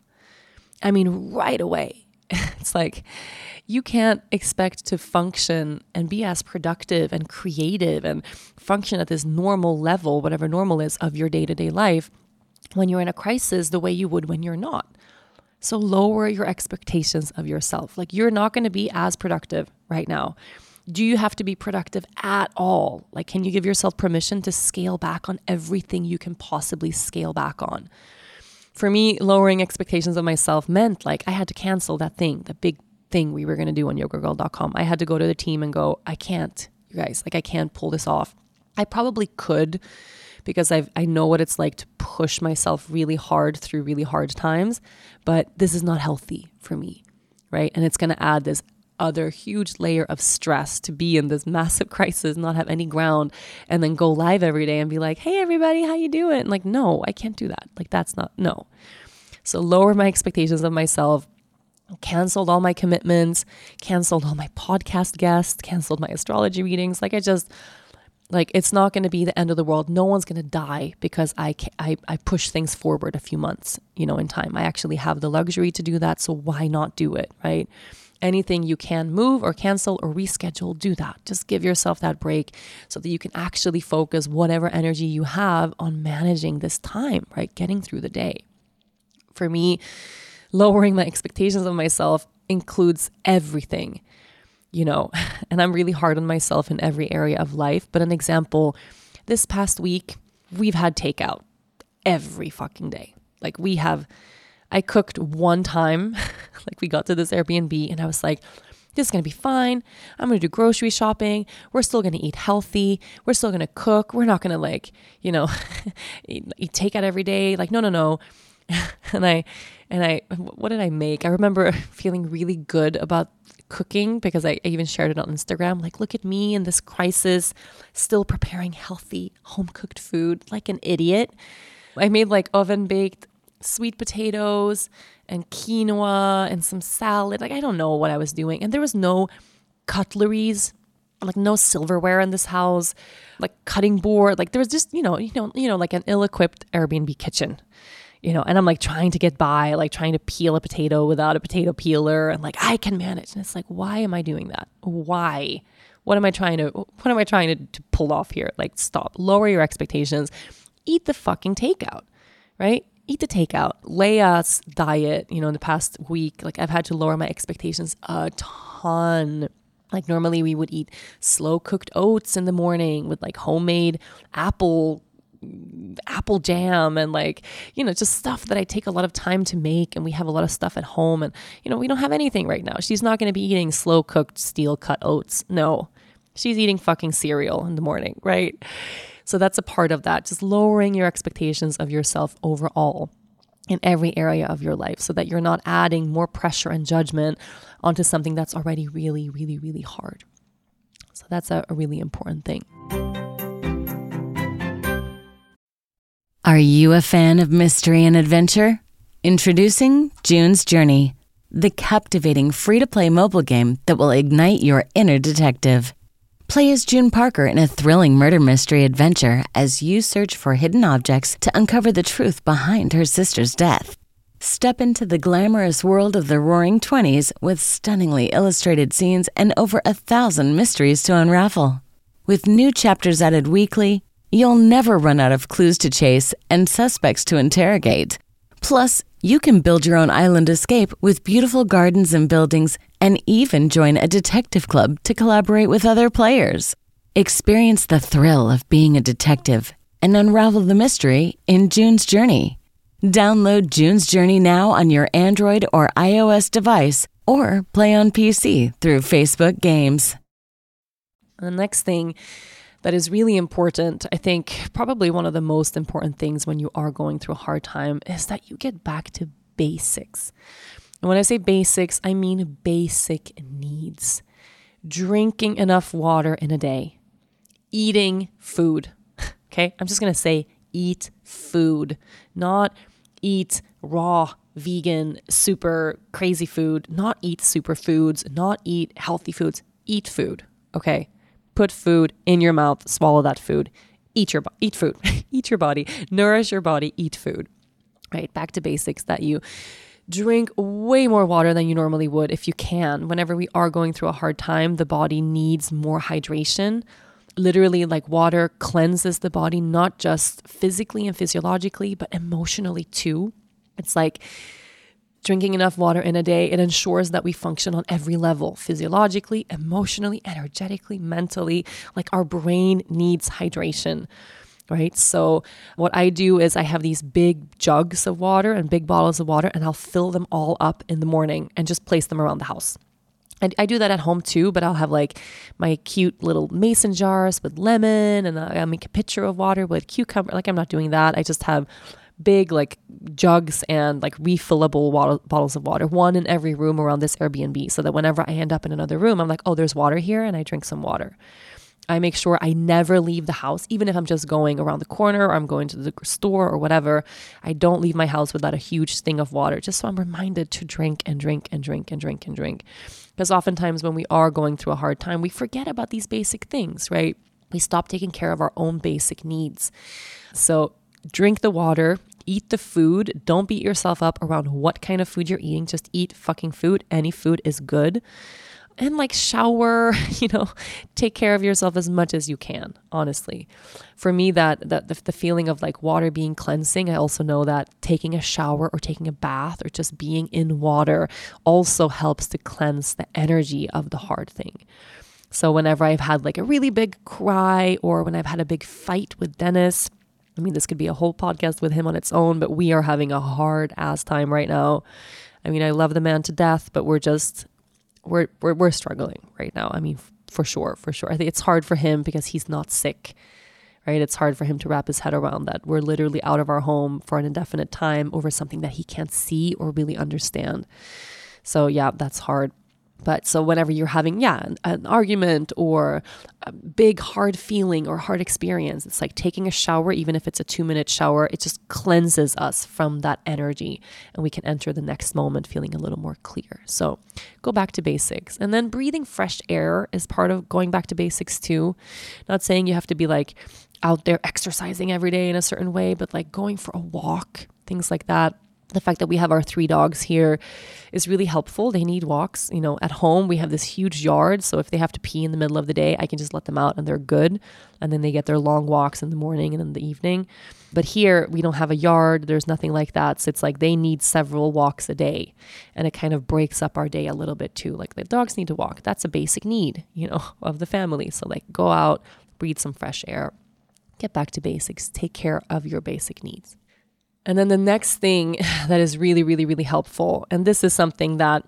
I mean, right away. It's like you can't expect to function and be as productive and creative and function at this normal level, whatever normal is, of your day-to-day life when you're in a crisis the way you would when you're not. So lower your expectations of yourself. Like you're not going to be as productive right now. Do you have to be productive at all? Like, can you give yourself permission to scale back on everything you can possibly scale back on? For me, lowering expectations of myself meant like I had to cancel that thing, the big thing we were going to do on yoga girl dot com. I had to go to the team and go, I can't, you guys, like I can't pull this off. I probably could because I've, I know what it's like to push myself really hard through really hard times, but this is not healthy for me, right? And it's going to add this other huge layer of stress to be in this massive crisis, not have any ground, and then go live every day and be like, hey, everybody, how you doing? Like, no, I can't do that. Like, that's not, no. So lower my expectations of myself, canceled all my commitments, canceled all my podcast guests, canceled my astrology readings. Like I just, like, it's not going to be the end of the world. No one's going to die because I, I, I push things forward a few months, you know, in time. I actually have the luxury to do that. So why not do it, right? Anything you can move or cancel or reschedule, do that. Just give yourself that break so that you can actually focus whatever energy you have on managing this time, right? Getting through the day. For me, lowering my expectations of myself includes everything, you know, and I'm really hard on myself in every area of life. But an example, this past week, we've had takeout every fucking day. Like we have, I cooked one time, like we got to this Airbnb and I was like, this is going to be fine. I'm going to do grocery shopping. We're still going to eat healthy. We're still going to cook. We're not going to like, you know, eat, eat takeout every day. Like, no, no, no. And I, and I, what did I make? I remember feeling really good about cooking because I even shared it on Instagram. Like, look at me in this crisis, still preparing healthy home cooked food like an idiot. I made like oven baked sweet potatoes and quinoa and some salad. Like, I don't know what I was doing. And there was no cutleries, like no silverware in this house, like cutting board. Like there was just, you know, you know, you know, like an ill-equipped Airbnb kitchen, you know, and I'm like trying to get by, like trying to peel a potato without a potato peeler. And like, I can manage. And it's like, why am I doing that? Why? What am I trying to, what am I trying to, to pull off here? Like, stop, lower your expectations, eat the fucking takeout, right? Eat the takeout. Leia's diet, you know, in the past week, like I've had to lower my expectations a ton. Like normally we would eat slow cooked oats in the morning with like homemade apple, apple jam and like, you know, just stuff that I take a lot of time to make. And we have a lot of stuff at home and, you know, we don't have anything right now. She's not going to be eating slow cooked steel cut oats. No, she's eating fucking cereal in the morning, right? So that's a part of that, just lowering your expectations of yourself overall in every area of your life so that you're not adding more pressure and judgment onto something that's already really, really, really hard. So that's a, a really important thing. Are you a fan of mystery and adventure? Introducing June's Journey, the captivating free-to-play mobile game that will ignite your inner detective. Play as June Parker in a thrilling murder mystery adventure as you search for hidden objects to uncover the truth behind her sister's death. Step into the glamorous world of the Roaring Twenties with stunningly illustrated scenes and over a thousand mysteries to unravel. With new chapters added weekly, you'll never run out of clues to chase and suspects to interrogate. Plus, you can build your own island escape with beautiful gardens and buildings and even join a detective club to collaborate with other players. Experience the thrill of being a detective and unravel the mystery in June's Journey. Download June's Journey now on your Android or iOS device or play on P C through Facebook Games. The next thing that is really important, I think probably one of the most important things when you are going through a hard time, is that you get back to basics. And when I say basics, I mean basic needs. Drinking enough water in a day. Eating food. Okay? I'm just going to say eat food, not eat raw, vegan, super crazy food, not eat superfoods, not eat healthy foods, eat food, okay? Put food in your mouth, swallow that food, eat your, eat food, eat your body, nourish your body, eat food, right? Back to basics, that you drink way more water than you normally would if you can. Whenever we are going through a hard time, the body needs more hydration. Literally, like, water cleanses the body, not just physically and physiologically, but emotionally too. It's like drinking enough water in a day. It ensures that we function on every level, physiologically, emotionally, energetically, mentally. Like, our brain needs hydration. Right? So what I do is I have these big jugs of water and big bottles of water, and I'll fill them all up in the morning and just place them around the house. And I do that at home too, but I'll have like my cute little mason jars with lemon, and I'll make a pitcher of water with cucumber. Like, I'm not doing that. I just have big like jugs and like refillable water, bottles of water, one in every room around this Airbnb, so that whenever I end up in another room, I'm like, oh, there's water here, and I drink some water. I make sure I never leave the house, even if I'm just going around the corner or I'm going to the store or whatever. I don't leave my house without a huge thing of water, just so I'm reminded to drink and drink and drink and drink and drink. Because oftentimes when we are going through a hard time, we forget about these basic things, right? We stop taking care of our own basic needs. So drink the water, eat the food. Don't beat yourself up around what kind of food you're eating. Just eat fucking food. Any food is good. And like shower, you know, take care of yourself as much as you can, honestly. For me, that, that the, the feeling of like water being cleansing, I also know that taking a shower or taking a bath or just being in water also helps to cleanse the energy of the hard thing. So whenever I've had like a really big cry, or when I've had a big fight with Dennis, I mean, this could be a whole podcast with him on its own, but we are having a hard ass time right now. I mean, I love the man to death, but we're just... We're, we're we're struggling right now. I mean, for sure, for sure. I think it's hard for him because he's not sick, right? It's hard for him to wrap his head around that. We're literally out of our home for an indefinite time over something that he can't see or really understand. So yeah, that's hard. But so whenever you're having, yeah, an, an argument or a big hard feeling or hard experience, it's like taking a shower, even if it's a two minute shower, it just cleanses us from that energy, and we can enter the next moment feeling a little more clear. So go back to basics. And then breathing fresh air is part of going back to basics too. Not saying you have to be like out there exercising every day in a certain way, but like going for a walk, things like that. The fact that we have our three dogs here is really helpful. They need walks. You know, at home, we have this huge yard. So if they have to pee in the middle of the day, I can just let them out and they're good. And then they get their long walks in the morning and in the evening. But here, we don't have a yard. There's nothing like that. So it's like they need several walks a day. And it kind of breaks up our day a little bit too. Like the dogs need to walk. That's a basic need, you know, of the family. So like go out, breathe some fresh air, get back to basics, take care of your basic needs. And then the next thing that is really, really, really helpful, and this is something that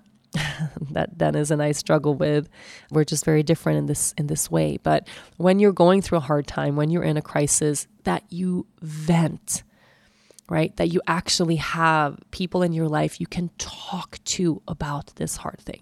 that Dennis and I struggle with. We're just very different in this in this way. But when you're going through a hard time, when you're in a crisis, that you vent, right? That you actually have people in your life you can talk to about this hard thing.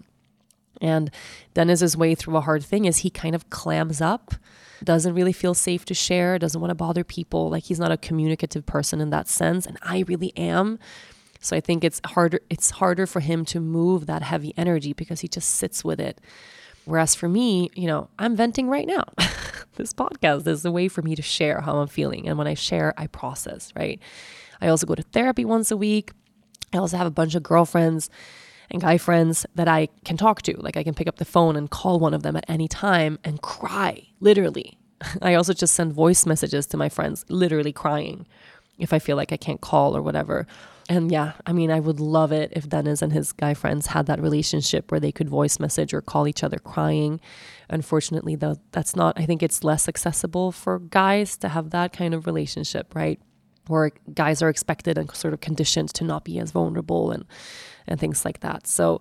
And Dennis's way through a hard thing is he kind of clams up, doesn't really feel safe to share, doesn't want to bother people. Like he's not a communicative person in that sense. And I really am. So I think it's harder, it's harder for him to move that heavy energy because he just sits with it. Whereas for me, you know, I'm venting right now. This podcast is a way for me to share how I'm feeling. And when I share, I process, right? I also go to therapy once a week. I also have a bunch of girlfriends and guy friends that I can talk to. Like I can pick up the phone and call one of them at any time and cry, literally. I also just send voice messages to my friends, literally crying if I feel like I can't call or whatever. And yeah, I mean, I would love it if Dennis and his guy friends had that relationship where they could voice message or call each other crying. Unfortunately, though, that's not, I think it's less accessible for guys to have that kind of relationship, right? Where guys are expected and sort of conditioned to not be as vulnerable and and things like that. So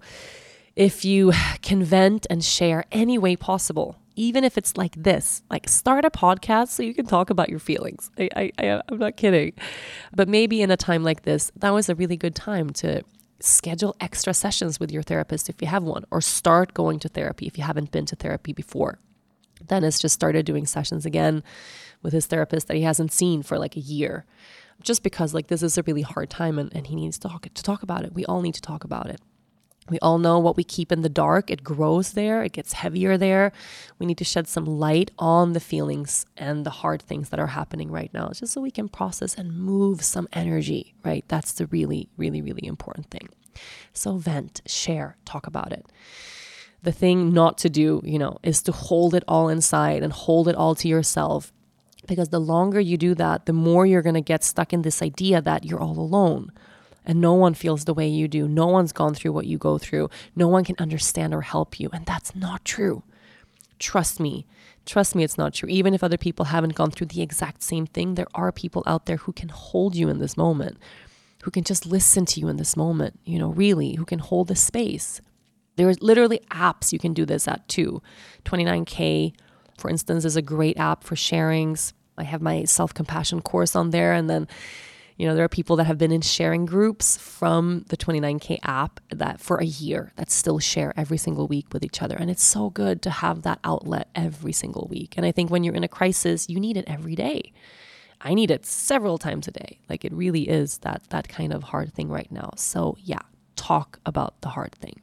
if you can vent and share any way possible, even if it's like this, like start a podcast so you can talk about your feelings. I, I, I, I'm not kidding. But maybe in a time like this, that was a really good time to schedule extra sessions with your therapist if you have one, or start going to therapy if you haven't been to therapy before. Dennis just started doing sessions again with his therapist that he hasn't seen for like a year, just because like this is a really hard time and, and he needs to talk, to talk about it. We all need to talk about it. We all know what we keep in the dark. It grows there. It gets heavier there. We need to shed some light on the feelings and the hard things that are happening right now, just so we can process and move some energy, right? That's the really, really, really important thing. So vent, share, talk about it. The thing not to do, you know, is to hold it all inside and hold it all to yourself. Because the longer you do that, the more you're going to get stuck in this idea that you're all alone. And no one feels the way you do. No one's gone through what you go through. No one can understand or help you. And that's not true. Trust me. Trust me, it's not true. Even if other people haven't gone through the exact same thing, there are people out there who can hold you in this moment, who can just listen to you in this moment, you know, really, who can hold the space. There are literally apps you can do this at too. twenty-nine K, for instance, is a great app for sharings. I have my self-compassion course on there, and then you know, there are people that have been in sharing groups from the twenty-nine K app that for a year that still share every single week with each other. And it's so good to have that outlet every single week. And I think when you're in a crisis, you need it every day. I need it several times a day. Like it really is that that kind of hard thing right now. So yeah, talk about the hard thing.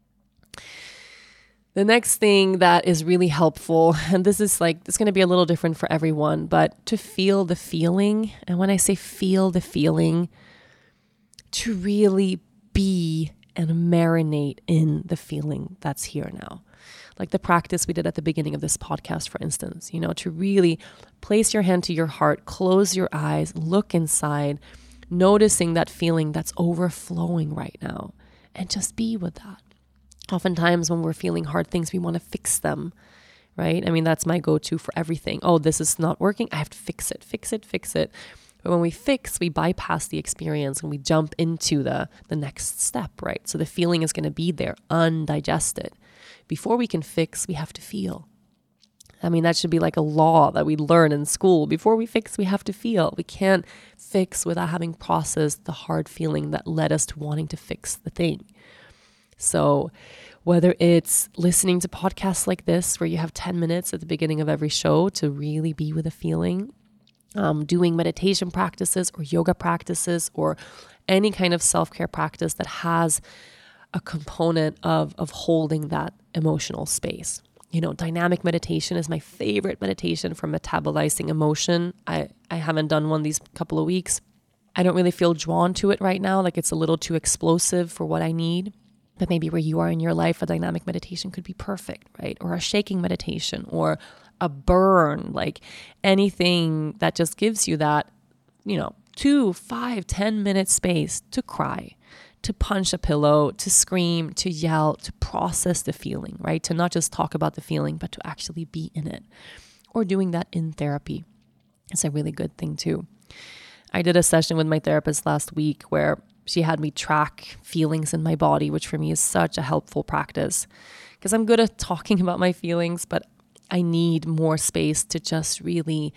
The next thing that is really helpful, and this is like, it's going to be a little different for everyone, but to feel the feeling. And when I say feel the feeling, to really be and marinate in the feeling that's here now. Like the practice we did at the beginning of this podcast, for instance, you know, to really place your hand to your heart, close your eyes, look inside, noticing that feeling that's overflowing right now, and just be with that. Oftentimes when we're feeling hard things, we want to fix them, right? I mean, that's my go-to for everything. Oh, this is not working. I have to fix it, fix it, fix it. But when we fix, we bypass the experience and we jump into the, the next step, right? So the feeling is going to be there, undigested. Before we can fix, we have to feel. I mean, that should be like a law that we learn in school. Before we fix, we have to feel. We can't fix without having processed the hard feeling that led us to wanting to fix the thing. So whether it's listening to podcasts like this, where you have ten minutes at the beginning of every show to really be with a feeling, um, doing meditation practices or yoga practices or any kind of self-care practice that has a component of, of holding that emotional space. You know, dynamic meditation is my favorite meditation for metabolizing emotion. I, I haven't done one these couple of weeks. I don't really feel drawn to it right now. Like it's a little too explosive for what I need. But maybe where you are in your life, a dynamic meditation could be perfect, right? Or a shaking meditation or a burn, like anything that just gives you that, you know, two, five, ten minute space to cry, to punch a pillow, to scream, to yell, to process the feeling, right? To not just talk about the feeling, but to actually be in it. Or doing that in therapy is a really good thing too. I did a session with my therapist last week where she had me track feelings in my body, which for me is such a helpful practice because I'm good at talking about my feelings, but I need more space to just really,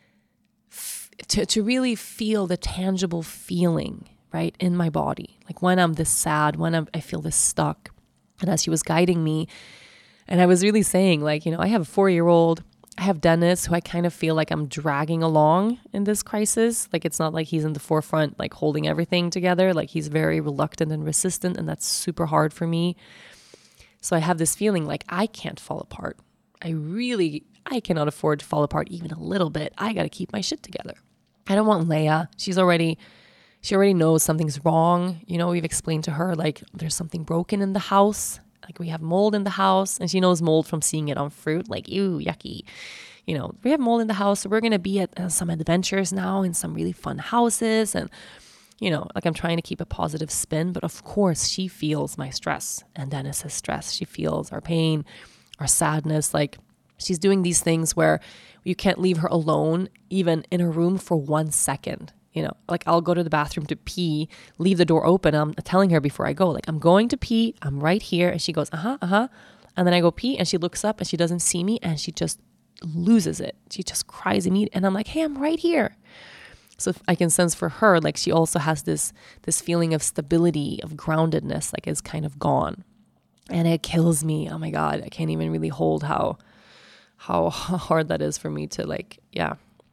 f- to, to really feel the tangible feeling, right, in my body. Like when I'm this sad, when I'm, I feel this stuck. And as she was guiding me, and I was really saying like, you know, I have a four-year-old, I have Dennis, who I kind of feel like I'm dragging along in this crisis. Like it's not like he's in the forefront, like holding everything together. Like he's very reluctant and resistant, and that's super hard for me. So I have this feeling like I can't fall apart. I really, I cannot afford to fall apart even a little bit. I got to keep my shit together. I don't want Leia. She's already, she already knows something's wrong. You know, we've explained to her like there's something broken in the house. Like we have mold in the house, and she knows mold from seeing it on fruit. Like, ew, yucky. You know, we have mold in the house, so we're going to be at uh, some adventures now in some really fun houses. And, you know, like I'm trying to keep a positive spin. But of course, she feels my stress and Dennis's stress. She feels our pain, our sadness. Like she's doing these things where you can't leave her alone, even in a room for one second. You know, like I'll go to the bathroom to pee, leave the door open. I'm telling her before I go, like, I'm going to pee. I'm right here. And she goes, uh-huh, uh-huh. And then I go pee and she looks up and she doesn't see me and she just loses it. She just cries immediately. And I'm like, hey, I'm right here. So I can sense for her, like she also has this, this feeling of stability, of groundedness, like is kind of gone. And it kills me. Oh my God. I can't even really hold how, how hard that is for me to like, yeah.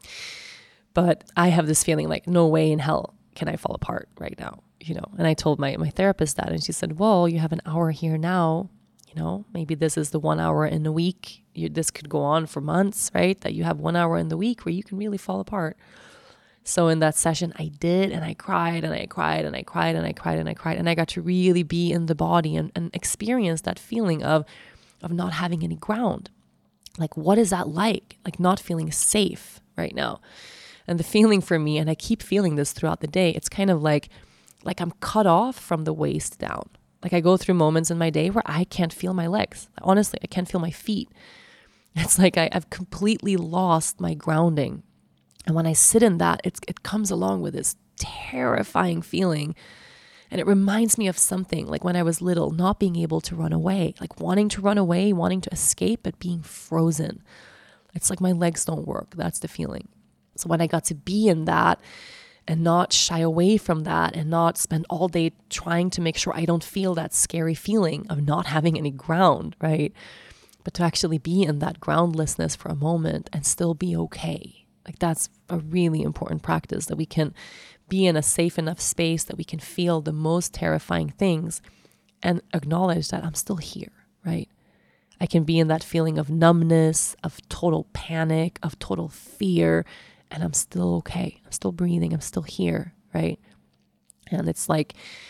But I have this feeling like, no way in hell can I fall apart right now, you know? And I told my, my therapist that, and she said, well, you have an hour here now, you know, maybe this is the one hour in a week. You, this could go on for months, right? That you have one hour in the week where you can really fall apart. So in that session, I did, and I cried and I cried and I cried and I cried and I cried. And I got to really be in the body and, and experience that feeling of, of not having any ground. Like, what is that like? Like not feeling safe right now. And the feeling for me, and I keep feeling this throughout the day, it's kind of like, like I'm cut off from the waist down. Like I go through moments in my day where I can't feel my legs. Honestly, I can't feel my feet. It's like I, I've completely lost my grounding. And when I sit in that, it's, it comes along with this terrifying feeling. And it reminds me of something like when I was little, not being able to run away, like wanting to run away, wanting to escape, but being frozen. It's like my legs don't work. That's the feeling. So when I got to be in that and not shy away from that and not spend all day trying to make sure I don't feel that scary feeling of not having any ground, right? But to actually be in that groundlessness for a moment and still be okay. Like that's a really important practice, that we can be in a safe enough space that we can feel the most terrifying things and acknowledge that I'm still here, right? I can be in that feeling of numbness, of total panic, of total fear, and I'm still okay. I'm still breathing. I'm still here, right? And it's like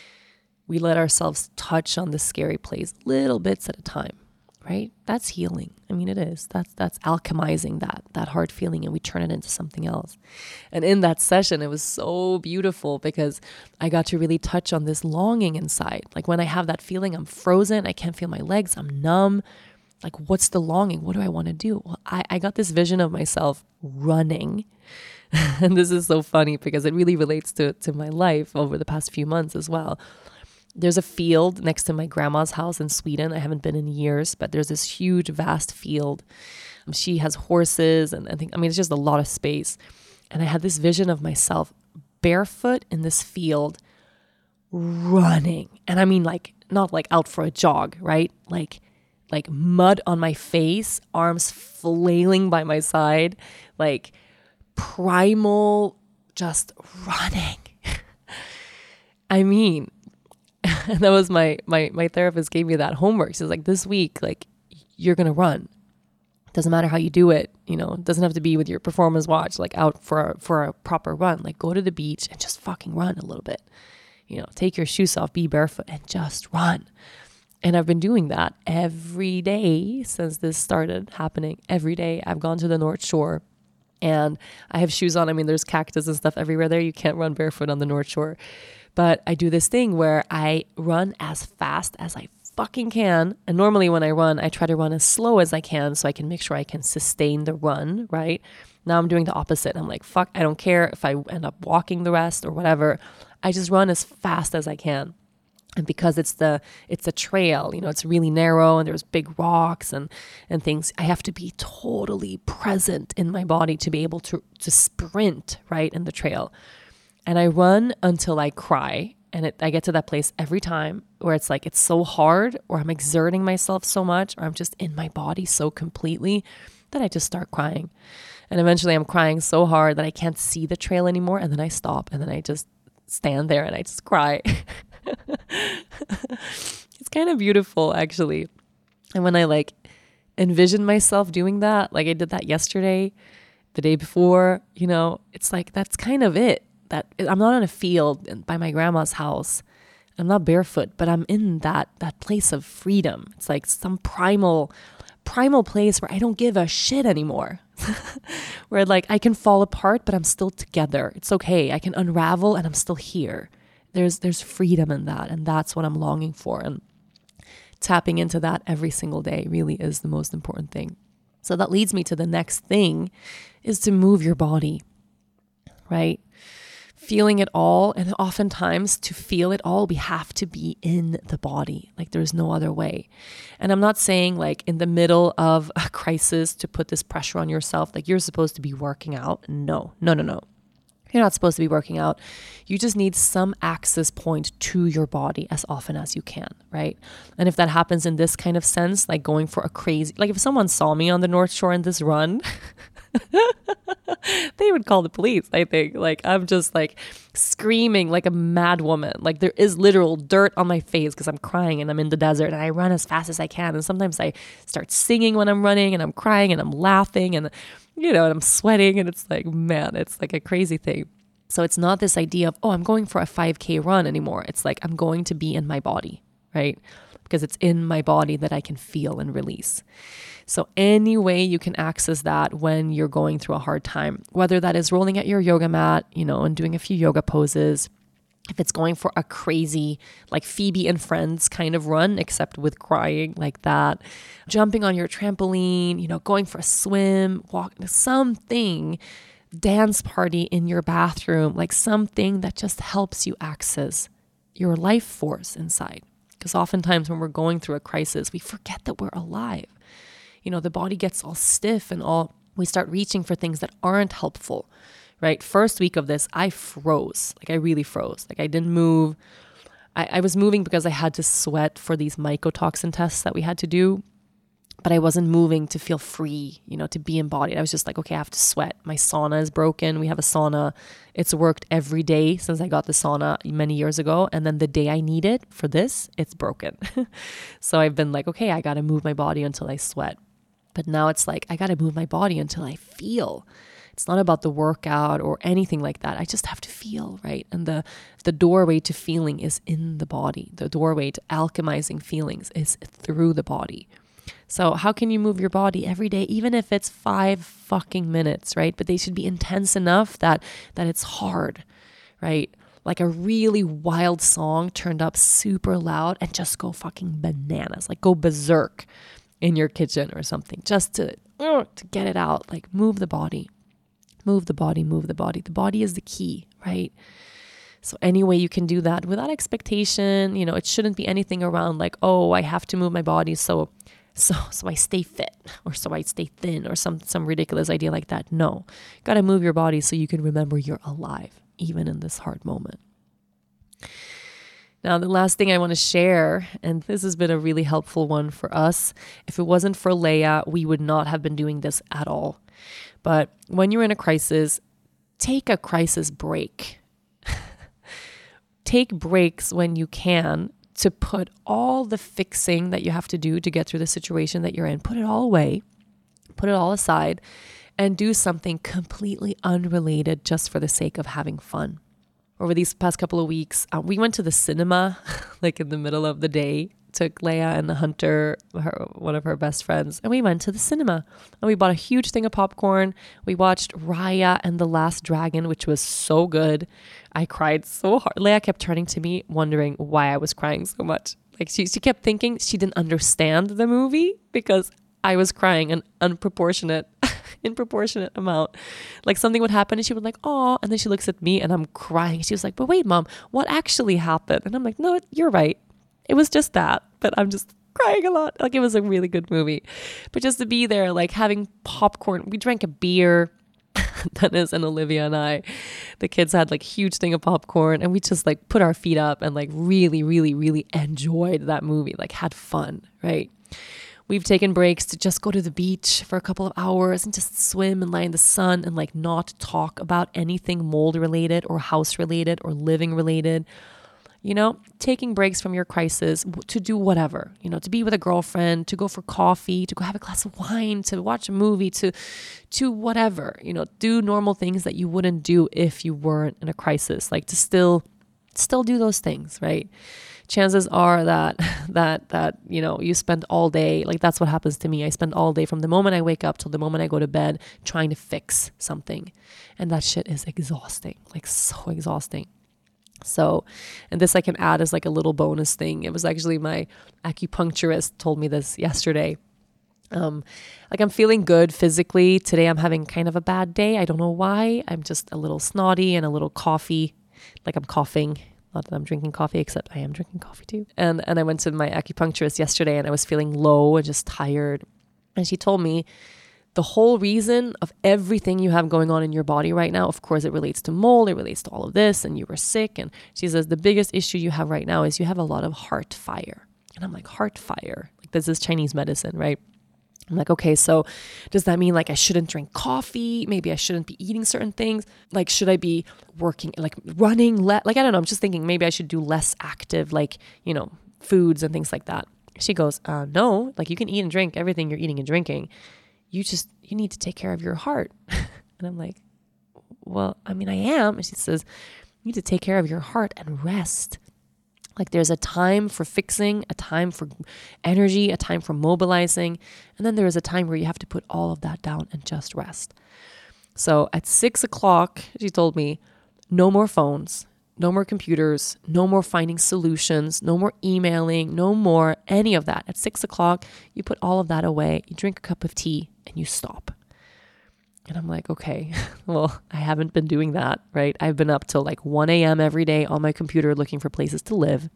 we let ourselves touch on the scary place little bits at a time, right? That's healing. I mean, it is. That's that's alchemizing that that hard feeling, and we turn it into something else. And in that session, it was so beautiful because I got to really touch on this longing inside. Like when I have that feeling, I'm frozen. I can't feel my legs. I'm numb. Like, what's the longing? What do I want to do? Well, I, I got this vision of myself running. And this is so funny because it really relates to, to my life over the past few months as well. There's a field next to my grandma's house in Sweden. I haven't been in years, but there's this huge, vast field. She has horses, and I think, I mean, it's just a lot of space. And I had this vision of myself barefoot in this field running. And I mean, like, not like out for a jog, right? Like, like mud on my face, arms flailing by my side, like primal, just running. I mean, that was my, my, my therapist gave me that homework. She's like, this week, like, you're going to run. Doesn't matter how you do it. You know, it doesn't have to be with your performance watch, like out for a, for a proper run. Like, go to the beach and just fucking run a little bit. You know, take your shoes off, be barefoot and just run. And I've been doing that every day since this started happening. Every day I've gone to the North Shore and I have shoes on. I mean, there's cactus and stuff everywhere there. You can't run barefoot on the North Shore. But I do this thing where I run as fast as I fucking can. And normally when I run, I try to run as slow as I can so I can make sure I can sustain the run, right? Now I'm doing the opposite. I'm like, fuck, I don't care if I end up walking the rest or whatever. I just run as fast as I can. And because it's the it's a trail, you know, it's really narrow and there's big rocks and, and things, I have to be totally present in my body to be able to, to sprint, right, in the trail. And I run until I cry. And it, I get to that place every time where it's like, it's so hard, or I'm exerting myself so much, or I'm just in my body so completely that I just start crying. And eventually I'm crying so hard that I can't see the trail anymore. And then I stop and then I just stand there and I just cry. It's kind of beautiful, actually. And when I like envision myself doing that, like I did that yesterday, the day before, you know, it's like, that's kind of it. That I'm not in a field by my grandma's house. I'm not barefoot, but I'm in that that place of freedom. It's like some primal, primal place where I don't give a shit anymore. Where like I can fall apart, but I'm still together. It's okay. I can unravel and I'm still here. There's there's freedom in that, and that's what I'm longing for. And tapping into that every single day really is the most important thing. So that leads me to the next thing, is to move your body, right? Feeling it all, and oftentimes to feel it all, we have to be in the body. Like there's no other way. And I'm not saying like in the middle of a crisis to put this pressure on yourself, like you're supposed to be working out. No, no, no, no. You're not supposed to be working out. You just need some access point to your body as often as you can, right? And if that happens in this kind of sense, like going for a crazy, like if someone saw me on the North Shore in this run, They would call the police, I think. Like, I'm just like screaming like a mad woman. Like, there is literal dirt on my face because I'm crying and I'm in the desert, and I run as fast as I can. And sometimes I start singing when I'm running, and I'm crying and I'm laughing, and, you know, and I'm sweating, and it's like, man, it's like a crazy thing. So it's not this idea of, oh, I'm going for a five K run anymore. It's like, I'm going to be in my body, right? Because it's in my body that I can feel and release. So any way you can access that when you're going through a hard time, whether that is rolling at your yoga mat, you know, and doing a few yoga poses, if it's going for a crazy, like Phoebe and Friends kind of run, except with crying like that, jumping on your trampoline, you know, going for a swim, walk, something, dance party in your bathroom, like something that just helps you access your life force inside. Because oftentimes when we're going through a crisis, we forget that we're alive. You know, the body gets all stiff and all, we start reaching for things that aren't helpful, right? First week of this, I froze. Like, I really froze. Like, I didn't move. I, I was moving because I had to sweat for these mycotoxin tests that we had to do. But I wasn't moving to feel free, you know, to be embodied. I was just like, okay, I have to sweat. My sauna is broken. We have a sauna. It's worked every day since I got the sauna many years ago. And then the day I need it for this, it's broken. So I've been like, okay, I got to move my body until I sweat. But now it's like, I got to move my body until I feel. It's not about the workout or anything like that. I just have to feel, right? And the, the doorway to feeling is in the body. The doorway to alchemizing feelings is through the body. So how can you move your body every day, even if it's five fucking minutes, right? But they should be intense enough that that it's hard, right? Like a really wild song turned up super loud and just go fucking bananas, like go berserk in your kitchen or something, just to, uh, to get it out. Like, move the body, move the body, move the body. The body is the key, right? So any way you can do that without expectation, you know, it shouldn't be anything around like, oh, I have to move my body so So so I stay fit, or so I stay thin, or some some ridiculous idea like that. No, got to move your body so you can remember you're alive, even in this hard moment. Now, the last thing I want to share, and this has been a really helpful one for us. If it wasn't for Leia, we would not have been doing this at all. But when you're in a crisis, take a crisis break. Take breaks when you can, to put all the fixing that you have to do to get through the situation that you're in, put it all away, put it all aside, and do something completely unrelated just for the sake of having fun. Over these past couple of weeks, uh, we went to the cinema, like in the middle of the day, took Leia and the Hunter, her, one of her best friends, and we went to the cinema. And we bought a huge thing of popcorn. We watched Raya and the Last Dragon, which was so good. I cried so hard. Leia kept turning to me, wondering why I was crying so much. Like she, she kept thinking she didn't understand the movie because I was crying an unproportionate, disproportionate amount. Like something would happen and she would like, oh, and then she looks at me and I'm crying. She was like, but wait, Mom, what actually happened? And I'm like, no, you're right. It was just that, but I'm just crying a lot. Like it was a really good movie. But just to be there, like having popcorn, we drank a beer, Dennis and Olivia and I, the kids had like huge thing of popcorn and we just like put our feet up and like really, really, really enjoyed that movie, like had fun, right? We've taken breaks to just go to the beach for a couple of hours and just swim and lie in the sun and like not talk about anything mold related or house related or living related. You know, taking breaks from your crisis to do whatever, you know, to be with a girlfriend, to go for coffee, to go have a glass of wine, to watch a movie, to, to whatever, you know, do normal things that you wouldn't do if you weren't in a crisis, like to still, still do those things, right? Chances are that, that, that, you know, you spend all day, like that's what happens to me. I spend all day from the moment I wake up till the moment I go to bed trying to fix something. And that shit is exhausting, like so exhausting. So, and this I can add as like a little bonus thing. It was actually my acupuncturist told me this yesterday. Um, like I'm feeling good physically. Today I'm having kind of a bad day. I don't know why. I'm just a little snotty and a little coughy, like I'm coughing. Not that I'm drinking coffee, except I am drinking coffee too. And and I went to my acupuncturist yesterday and I was feeling low and just tired. And she told me, the whole reason of everything you have going on in your body right now, of course, it relates to mold, it relates to all of this, and you were sick. And she says, the biggest issue you have right now is you have a lot of heart fire. And I'm like, heart fire? Like this is Chinese medicine, right? I'm like, okay, so does that mean like I shouldn't drink coffee? Maybe I shouldn't be eating certain things. Like, should I be working, like running? Le- like, I don't know. I'm just thinking maybe I should do less active, like, you know, foods and things like that. She goes, uh, no, like you can eat and drink everything you're eating and drinking. You just, you need to take care of your heart. And I'm like, well, I mean, I am. And she says, you need to take care of your heart and rest. Like there's a time for fixing, a time for energy, a time for mobilizing. And then there is a time where you have to put all of that down and just rest. So at six o'clock, she told me, no more phones, no more computers, no more finding solutions, no more emailing, no more any of that. At six o'clock, you put all of that away, you drink a cup of tea and you stop. And I'm like, okay, well, I haven't been doing that, right? I've been up till like one a.m. every day on my computer looking for places to live.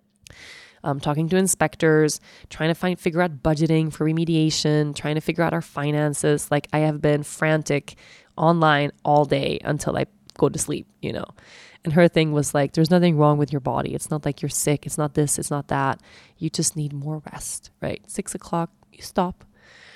Um, talking to inspectors, trying to find, figure out budgeting for remediation, trying to figure out our finances. Like I have been frantic online all day until I go to sleep, you know? And her thing was like, there's nothing wrong with your body. It's not like you're sick. It's not this, it's not that. You just need more rest, right? Six o'clock, you stop.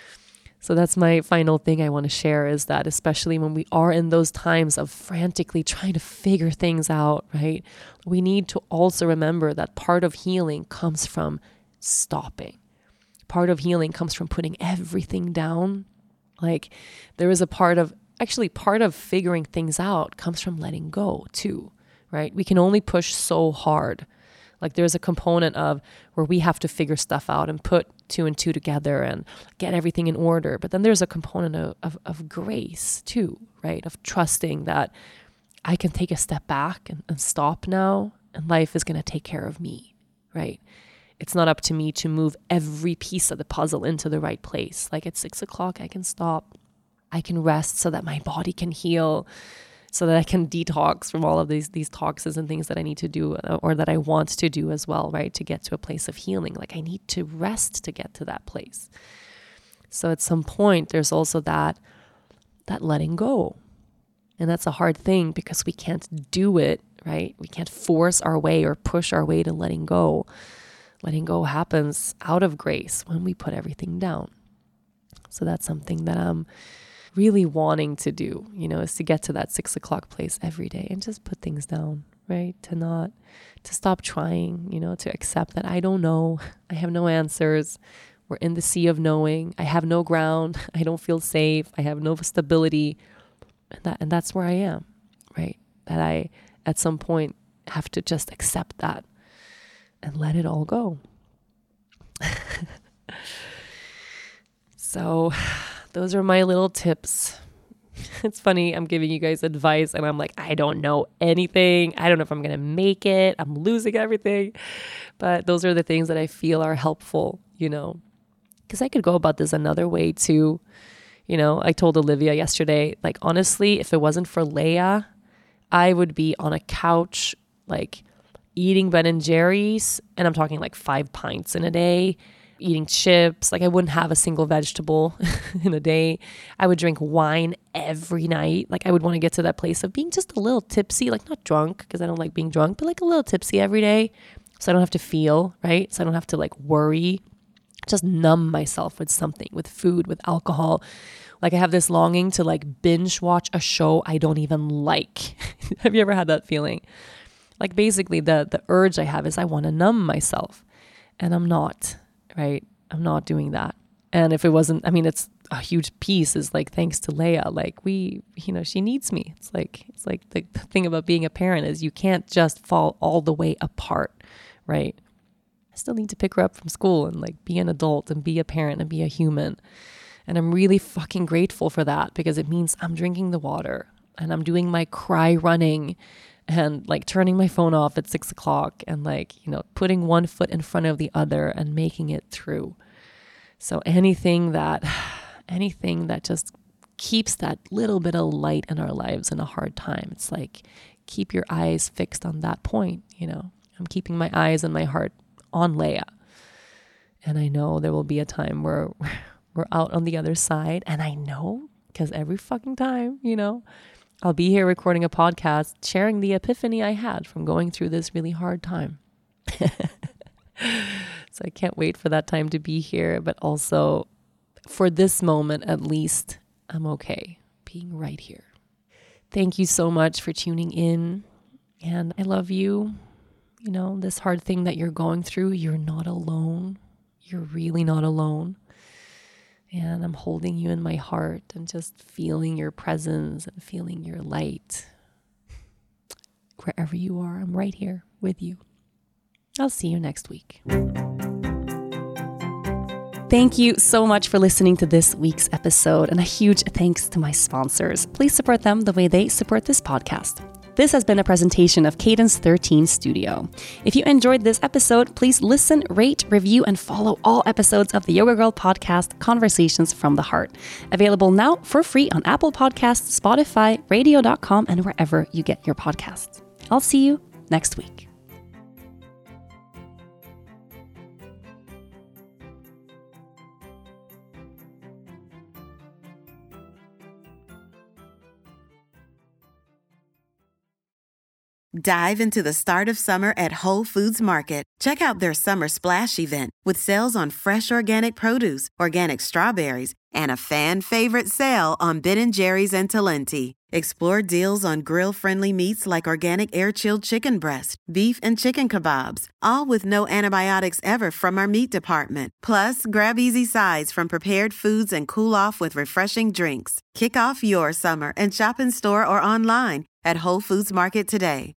So that's my final thing I want to share is that especially when we are in those times of frantically trying to figure things out, right? We need to also remember that part of healing comes from stopping. Part of healing comes from putting everything down. Like there is a part of, actually part of figuring things out comes from letting go too, right? We can only push so hard. Like there's a component of where we have to figure stuff out and put two and two together and get everything in order. But then there's a component of, of, of grace too, right? Of trusting that I can take a step back and, and stop now and life is going to take care of me, right? It's not up to me to move every piece of the puzzle into the right place. Like at six o'clock, I can stop. I can rest so that my body can heal, so that I can detox from all of these these toxins and things that I need to do or that I want to do as well, right? To get to a place of healing. Like I need to rest to get to that place. So at some point, there's also that, that letting go. And that's a hard thing because we can't do it, right? We can't force our way or push our way to letting go. Letting go happens out of grace when we put everything down. So that's something that I'm really wanting to do, you know, is to get to that six o'clock place every day and just put things down, right? To not, to stop trying, you know, to accept that I don't know. I have no answers. We're in the sea of knowing. I have no ground. I don't feel safe. I have no stability. And that, and that's where I am, right? That I, at some point, have to just accept that and let it all go. So those are my little tips. It's funny, I'm giving you guys advice and I'm like, I don't know anything. I don't know if I'm going to make it. I'm losing everything. But those are the things that I feel are helpful, you know, because I could go about this another way too. You know, I told Olivia yesterday, like, honestly, if it wasn't for Leia, I would be on a couch, like eating Ben and Jerry's. And I'm talking like five pints in a day. Eating chips, like I wouldn't have a single vegetable in a day. I would drink wine every night. Like I would want to get to that place of being just a little tipsy, like not drunk because I don't like being drunk, but like a little tipsy every day. So I don't have to feel, right? So I don't have to like worry, just numb myself with something, with food, with alcohol. Like I have this longing to like binge watch a show I don't even like. Have you ever had that feeling? Like basically the, the urge I have is I want to numb myself and I'm not. Right? I'm not doing that. And if it wasn't, I mean, it's a huge piece is like, thanks to Leia, like we, you know, she needs me. It's like, it's like the, the thing about being a parent is you can't just fall all the way apart, right? I still need to pick her up from school and like be an adult and be a parent and be a human. And I'm really fucking grateful for that because it means I'm drinking the water and I'm doing my cry running and like turning my phone off at six o'clock and like, you know, putting one foot in front of the other and making it through. So anything that, anything that just keeps that little bit of light in our lives in a hard time, it's like, keep your eyes fixed on that point. You know, I'm keeping my eyes and my heart on Leia. And I know there will be a time where we're out on the other side. And I know because every fucking time, you know, I'll be here recording a podcast, sharing the epiphany I had from going through this really hard time. So I can't wait for that time to be here, but also for this moment, at least, I'm okay being right here. Thank you so much for tuning in. And I love you. You know, this hard thing that you're going through, you're not alone. You're really not alone. And I'm holding you in my heart and just feeling your presence and feeling your light. Wherever you are, I'm right here with you. I'll see you next week. Thank you so much for listening to this week's episode, and a huge thanks to my sponsors. Please support them the way they support this podcast. This has been a presentation of Cadence thirteen Studio. If you enjoyed this episode, please listen, rate, review, and follow all episodes of the Yoga Girl podcast, Conversations from the Heart. Available now for free on Apple Podcasts, Spotify, radio dot com, and wherever you get your podcasts. I'll see you next week. Dive into the start of summer at Whole Foods Market. Check out their Summer Splash event with sales on fresh organic produce, organic strawberries, and a fan-favorite sale on Ben and Jerry's and Talenti. Explore deals on grill-friendly meats like organic air-chilled chicken breast, beef, and chicken kebabs, all with no antibiotics ever from our meat department. Plus, grab easy sides from prepared foods and cool off with refreshing drinks. Kick off your summer and shop in store or online at Whole Foods Market today.